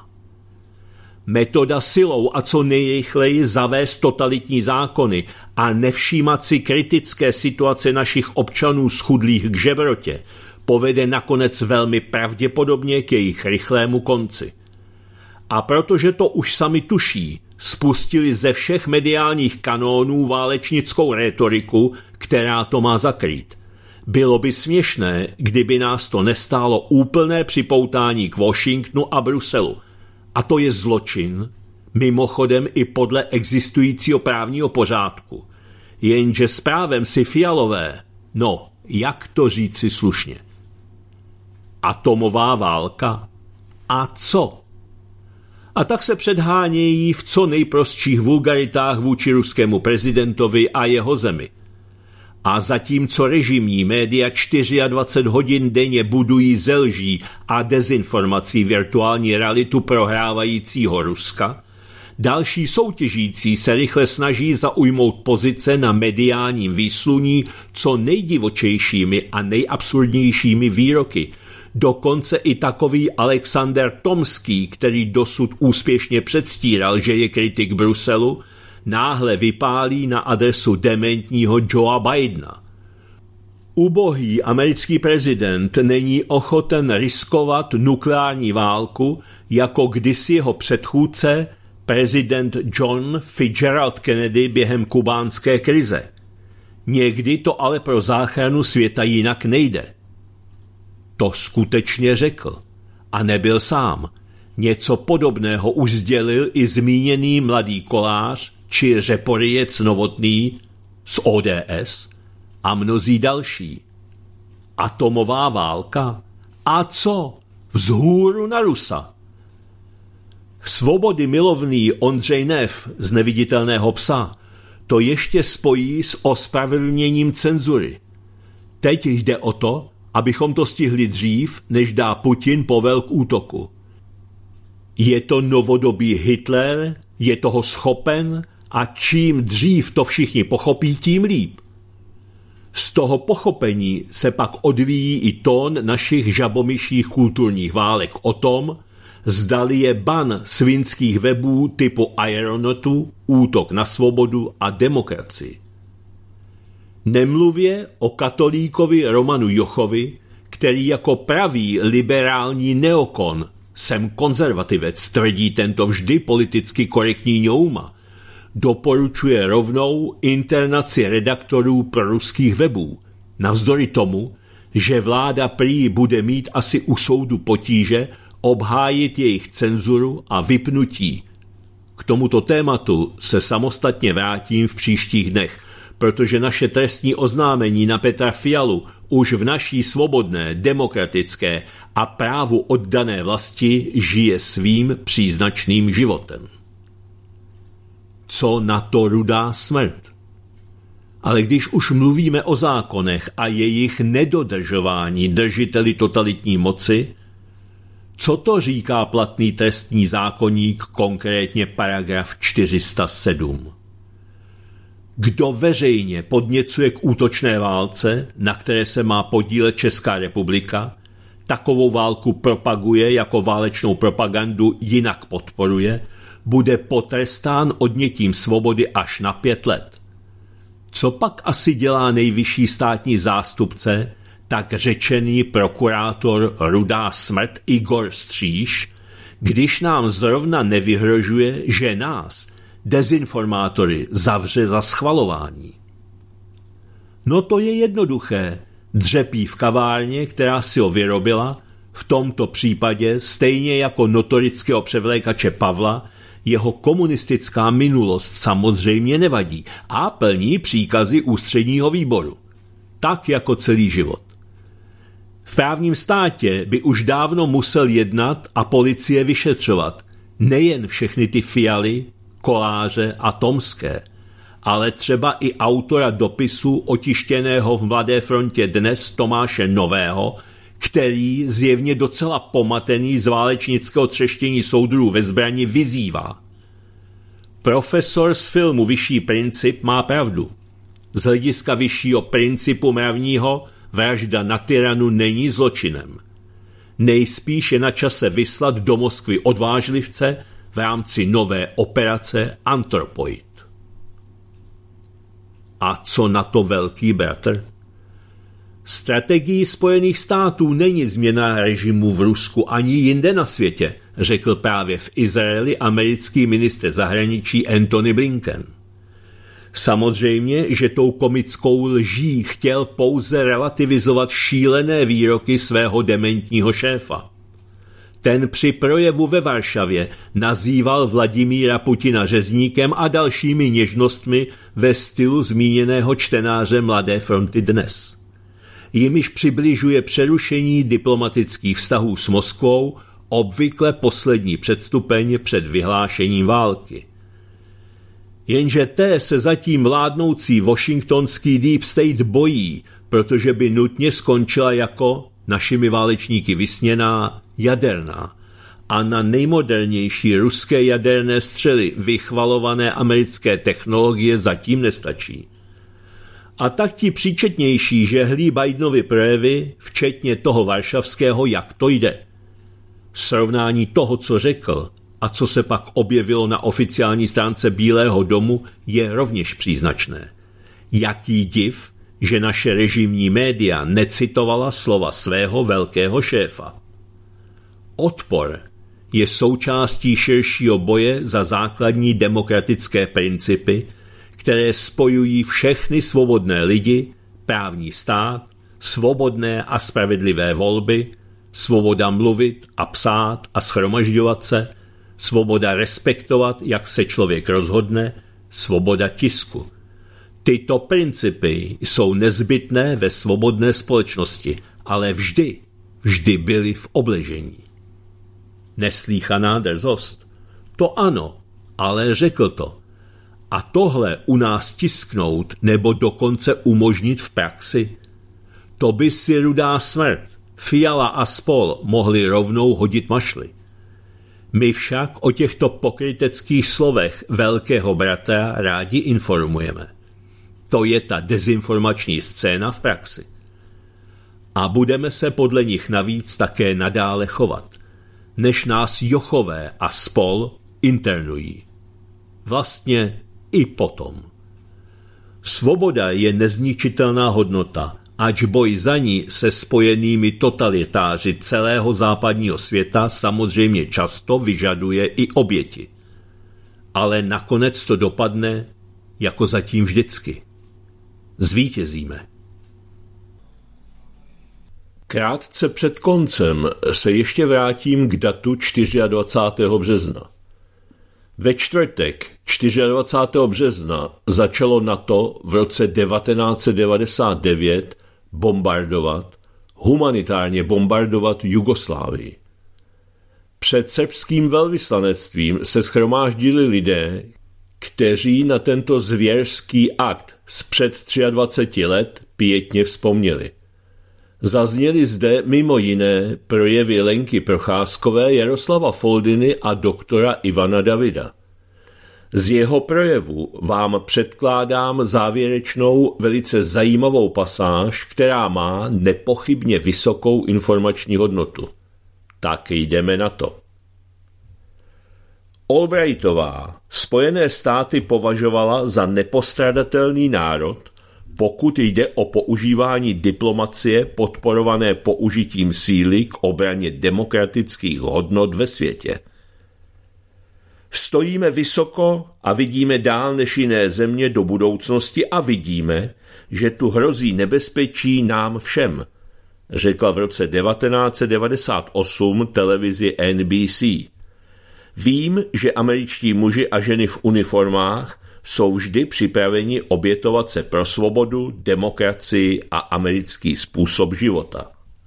Metoda silou a co nejrychleji zavést totalitní zákony a nevšímat si kritické situace našich občanů schudlých k žebrotě povede nakonec velmi pravděpodobně k jejich rychlému konci. A protože to už sami tuší, spustili ze všech mediálních kanónů válečnickou rétoriku, která to má zakrýt. Bylo by směšné, kdyby nás to nestálo úplné připoutání k Washingtonu a Bruselu. A to je zločin, mimochodem i podle existujícího právního pořádku. Jenže s právem si Fialové, no, jak to říci slušně. Atomová válka? A co? A tak se předhánějí v co nejprostších vulgaritách vůči ruskému prezidentovi a jeho zemi. A zatímco režimní média dvacet čtyři hodin denně budují ze lží a dezinformací virtuální realitu prohrávajícího Ruska, další soutěžící se rychle snaží zaujmout pozice na mediálním výsluní co nejdivočejšími a nejabsurdnějšími výroky. Dokonce i takový Alexander Tomský, který dosud úspěšně předstíral, že je kritik Bruselu, náhle vypálí na adresu dementního Joea Bidena. Ubohý americký prezident není ochoten riskovat nukleární válku, jako kdysi jeho předchůdce, prezident John Fitzgerald Kennedy během kubánské krize. Někdy to ale pro záchranu světa jinak nejde. To skutečně řekl. A nebyl sám. Něco podobného už sdělil i zmíněný mladý kolář či řeporyjec Novotný z O D S a mnozí další. Atomová válka? A co? Vzhůru na Rusa. Svobody milovný Ondřej Neff z Neviditelného psa to ještě spojí s ospravedlněním cenzury. Teď jde o to, abychom to stihli dřív, než dá Putin povel k útoku. Je to novodobý Hitler, je toho schopen a čím dřív to všichni pochopí, tím líp. Z toho pochopení se pak odvíjí i tón našich žabomyších kulturních válek o tom, zdali je ban svinských webů typu Aeronotu útok na svobodu a demokracii. Nemluvě o katolíkovi Romanu Jochovi, který jako pravý liberální neokon, jsem konzervativec, tvrdí tento vždy politicky korektní ňouma, doporučuje rovnou internaci redaktorů proruských webů, navzdory tomu, že vláda prý bude mít asi u soudu potíže obhájit jejich cenzuru a vypnutí. K tomuto tématu se samostatně vrátím v příštích dnech, protože naše trestní oznámení na Petra Fialu už v naší svobodné, demokratické a právu oddané vlasti žije svým příznačným životem. Co na to rudá smrt? Ale když už mluvíme o zákonech a jejich nedodržování držiteli totalitní moci, co to říká platný trestní zákoník, konkrétně paragraf čtyři sta sedm? Kdo veřejně podněcuje k útočné válce, na které se má podílet Česká republika, takovou válku propaguje jako válečnou propagandu, jinak podporuje, bude potrestán odnětím svobody až na pět let. Co pak asi dělá nejvyšší státní zástupce, tak řečený prokurátor Rudá smrt Igor Stříž, když nám zrovna nevyhrožuje, že nás, dezinformátory, zavře za schvalování. No to je jednoduché. Dřepí v kavárně, která si ho vyrobila, v tomto případě stejně jako notorického převlékače Pavla, jeho komunistická minulost samozřejmě nevadí a plní příkazy ústředního výboru. Tak jako celý život. V právním státě by už dávno musel jednat a policie vyšetřovat nejen všechny ty Fialy, Koláře a Tomské, ale třeba i autora dopisu otištěného v Mladé frontě Dnes Tomáše Nového, který zjevně docela pomatený z válečnického třeštění soudrů ve zbrani vyzývá. Profesor z filmu Vyšší princip má pravdu. Z hlediska vyššího principu mravního vražda na tyranu není zločinem. Nejspíš je na čase vyslat do Moskvy odvážlivce v rámci nové operace Antropoid. A co na to velký bratr? Strategií Spojených států není změna režimu v Rusku ani jinde na světě, řekl právě v Izraeli americký ministr zahraničí Antony Blinken. Samozřejmě, že tou komickou lží chtěl pouze relativizovat šílené výroky svého dementního šéfa. Ten při projevu ve Varšavě nazýval Vladimíra Putina řezníkem a dalšími něžnostmi ve stylu zmíněného čtenáře Mladé fronty Dnes. Jimiž přibližuje přerušení diplomatických vztahů s Moskvou, obvykle poslední předstupeň před vyhlášením války. Jenže té se zatím vládnoucí washingtonský Deep State bojí, protože by nutně skončila jako, našimi válečníky vysněná, jaderná. A na nejmodernější ruské jaderné střely vychvalované americké technologie zatím nestačí. A tak ti příčetnější žehlí Bidenovi projevy, včetně toho varšavského, jak to jde. Srovnání toho, co řekl, a co se pak objevilo na oficiální stránce Bílého domu, je rovněž příznačné. Jaký div, že naše režimní média necitovala slova svého velkého šéfa. Odpor je součástí širšího boje za základní demokratické principy, které spojují všechny svobodné lidi, právní stát, svobodné a spravedlivé volby, svoboda mluvit a psát a shromažďovat se, svoboda respektovat, jak se člověk rozhodne, svoboda tisku. Tyto principy jsou nezbytné ve svobodné společnosti, ale vždy, vždy byly v obležení. Neslýchaná drzost? To ano, ale řekl to. A tohle u nás tisknout nebo dokonce umožnit v praxi? To by si rudá smrt, Fiala a spol mohli rovnou hodit mašly. My však o těchto pokryteckých slovech velkého bratra rádi informujeme. To je ta dezinformační scéna v praxi. A budeme se podle nich navíc také nadále chovat, než nás Jochové a spol internují. Vlastně i potom. Svoboda je nezničitelná hodnota, ač boj za ní se spojenými totalitáři celého západního světa samozřejmě často vyžaduje i oběti. Ale nakonec to dopadne jako zatím vždycky. Zvítězíme. Krátce před koncem se ještě vrátím k datu dvacátého čtvrtého března. Ve čtvrtek dvacátého čtvrtého března začalo NATO v roce devatenáct set devadesát devět bombardovat, humanitárně bombardovat Jugoslávii. Před srbským velvyslanectvím se shromáždili lidé, kteří na tento zvěrský akt zpřed dvaceti třech let pietně vzpomněli. Zazněly zde mimo jiné projevy Lenky Procházkové, Jaroslava Foldiny a doktora Ivana Davida. Z jeho projevu vám předkládám závěrečnou velice zajímavou pasáž, která má nepochybně vysokou informační hodnotu. Tak jdeme na to. Albrightová Spojené státy považovala za nepostradatelný národ, pokud jde o používání diplomacie podporované použitím síly k obraně demokratických hodnot ve světě. Stojíme vysoko a vidíme dál než jiné země do budoucnosti a vidíme, že tu hrozí nebezpečí nám všem, řekla v roce devatenáct set devadesát osm televizi N B C. Vím, že američtí muži a ženy v uniformách jsou vždy připraveni obětovat se pro svobodu, demokracii a americký způsob života.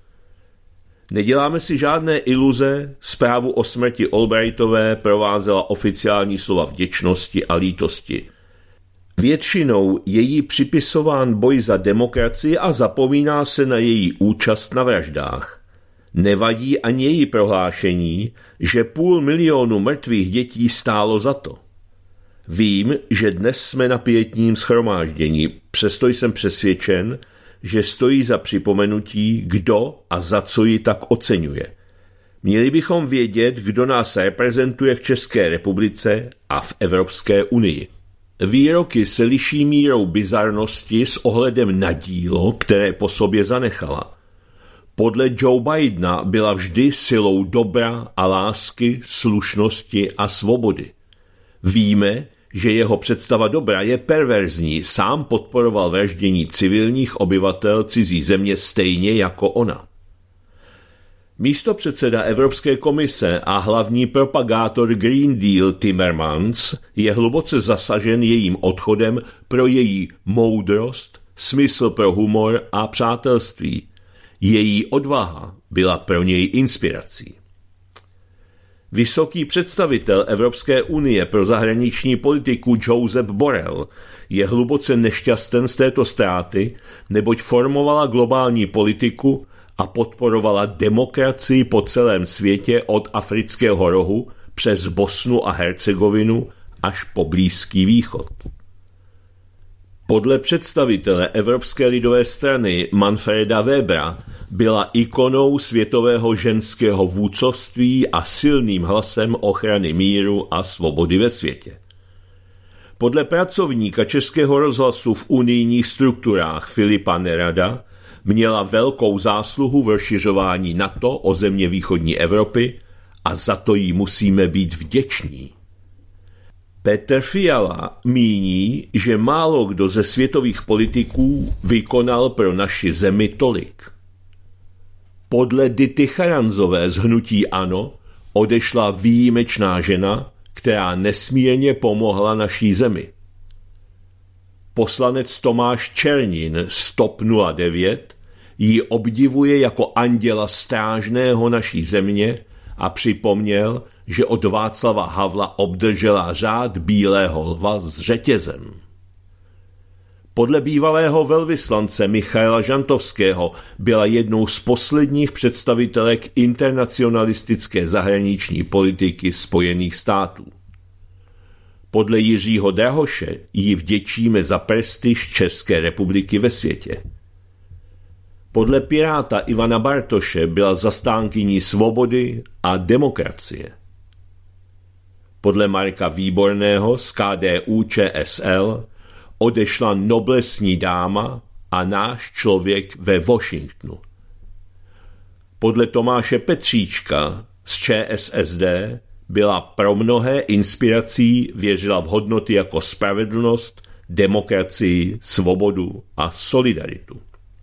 Neděláme si žádné iluze, zprávu o smrti Albrightové provázela oficiální slova vděčnosti a lítosti. Většinou je jí připisován boj za demokracii a zapomíná se na její účast na vraždách. Nevadí ani její prohlášení, že půl milionu mrtvých dětí stálo za to. Vím, že dnes jsme na pietním shromáždění, přesto jsem přesvědčen, že stojí za připomenutí, kdo a za co ji tak oceňuje. Měli bychom vědět, kdo nás reprezentuje v České republice a v Evropské unii. Výroky se liší mírou bizarnosti s ohledem na dílo, které po sobě zanechala. Podle Joe Bidena byla vždy silou dobra a lásky, slušnosti a svobody. Víme, že jeho představa dobra je perverzní, sám podporoval vraždění civilních obyvatel cizí země stejně jako ona. Místopředseda Evropské komise a hlavní propagátor Green Deal Timmermans je hluboce zasažen jejím odchodem pro její moudrost, smysl pro humor a přátelství. Její odvaha byla pro něj inspirací. Vysoký představitel Evropské unie pro zahraniční politiku Josep Borrell je hluboce nešťasten z této ztráty, neboť formovala globální politiku a podporovala demokracii po celém světě od Afrického rohu přes Bosnu a Hercegovinu až po Blízký východ. Podle představitele Evropské lidové strany Manfreda Webera byla ikonou světového ženského vůdcovství a silným hlasem ochrany míru a svobody ve světě. Podle pracovníka Českého rozhlasu v unijních strukturách Filipa Nerada měla velkou zásluhu v rozšiřování NATO o země východní Evropy a za to jí musíme být vděční. Petr Fiala míní, že málo kdo ze světových politiků vykonal pro naši zemi tolik. Podle Dity Charanzové z hnutí ANO odešla výjimečná žena, která nesmírně pomohla naší zemi. Poslanec Tomáš Černin z TOP nula devět ji obdivuje jako anděla strážného naší země a připomněl, že od Václava Havla obdržela řád bílého lva s řetězem. Podle bývalého velvyslance Michaela Žantovského byla jednou z posledních představitelek internacionalistické zahraniční politiky Spojených států. Podle Jiřího Drahoše jí vděčíme za prestiž České republiky ve světě. Podle Piráta Ivana Bartoše byla zastánkyní svobody a demokracie. Podle Marka Výborného z K D U Č S L odešla noblesní dáma a náš člověk ve Washingtonu. Podle Tomáše Petříčka z Č S S D byla pro mnohé inspirací, věřila v hodnoty jako spravedlnost, demokracii, svobodu a solidaritu.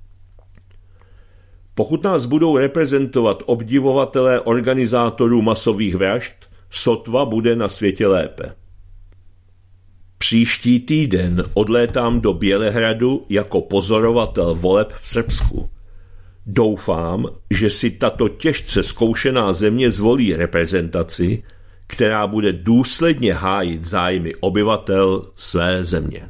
Pokud nás budou reprezentovat obdivovatelé organizátorů masových vražd, sotva bude na světě lépe. Příští týden odlétám do Bělehradu jako pozorovatel voleb v Srbsku. Doufám, že si tato těžce zkoušená země zvolí reprezentaci, která bude důsledně hájit zájmy obyvatel své země.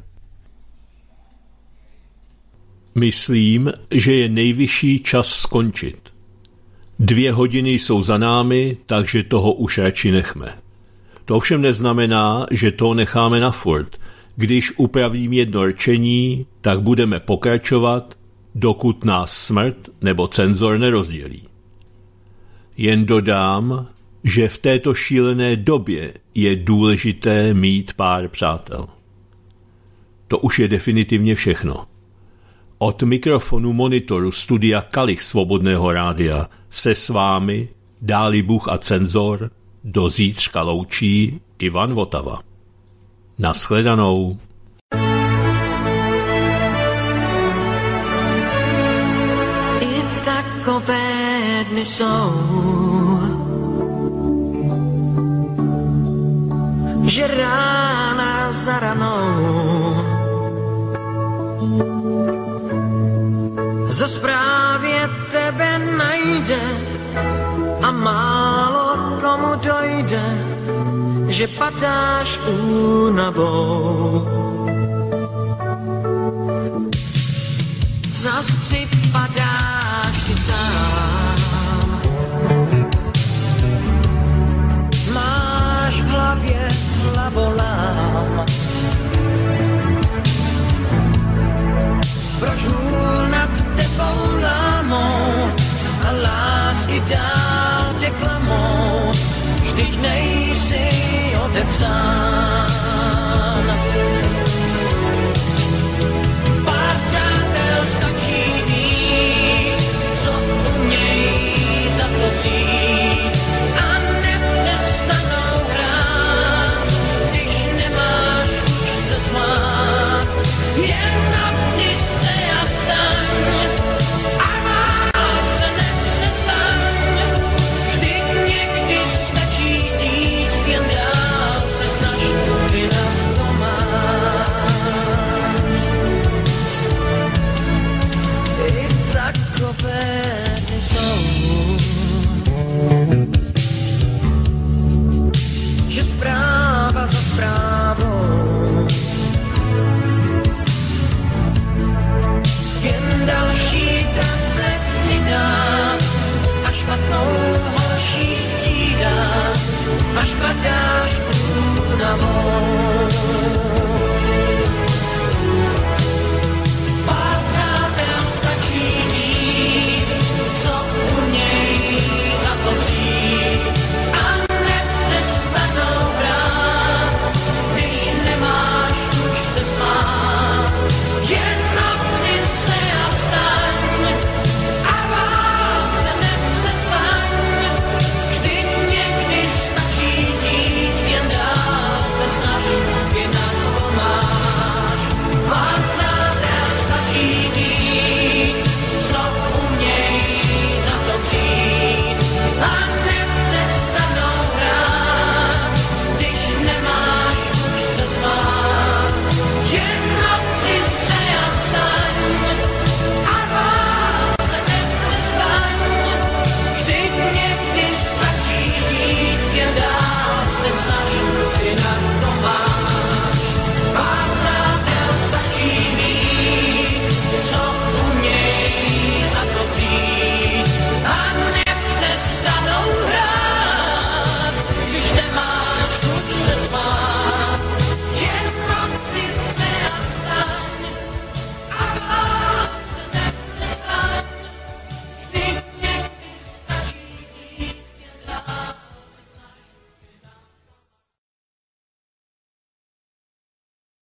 Myslím, že je nejvyšší čas skončit. Dvě hodiny jsou za námi, takže toho už radši nechme. To ovšem neznamená, že to necháme na furt. Když upravím jedno rčení, tak budeme pokračovat, dokud nás smrt nebo cenzor nerozdělí. Jen dodám, že v této šílené době je důležité mít pár přátel. To už je definitivně všechno. Od mikrofonu monitoru studia Kalich Svobodného rádia se s vámi, dáli Bůh a cenzor, Do zítřka loučí Ivan Votava. Nashledanou. I takové dny jsou, že rána za ranou za zprávě tebe najde a málo komu dojde, že padáš únavou. Zas připadáš si sám, máš v hlavě hlavolám. Proč hůl nad tebou lámou a lásky dál tě klamou, vždyť nejsi odepsán.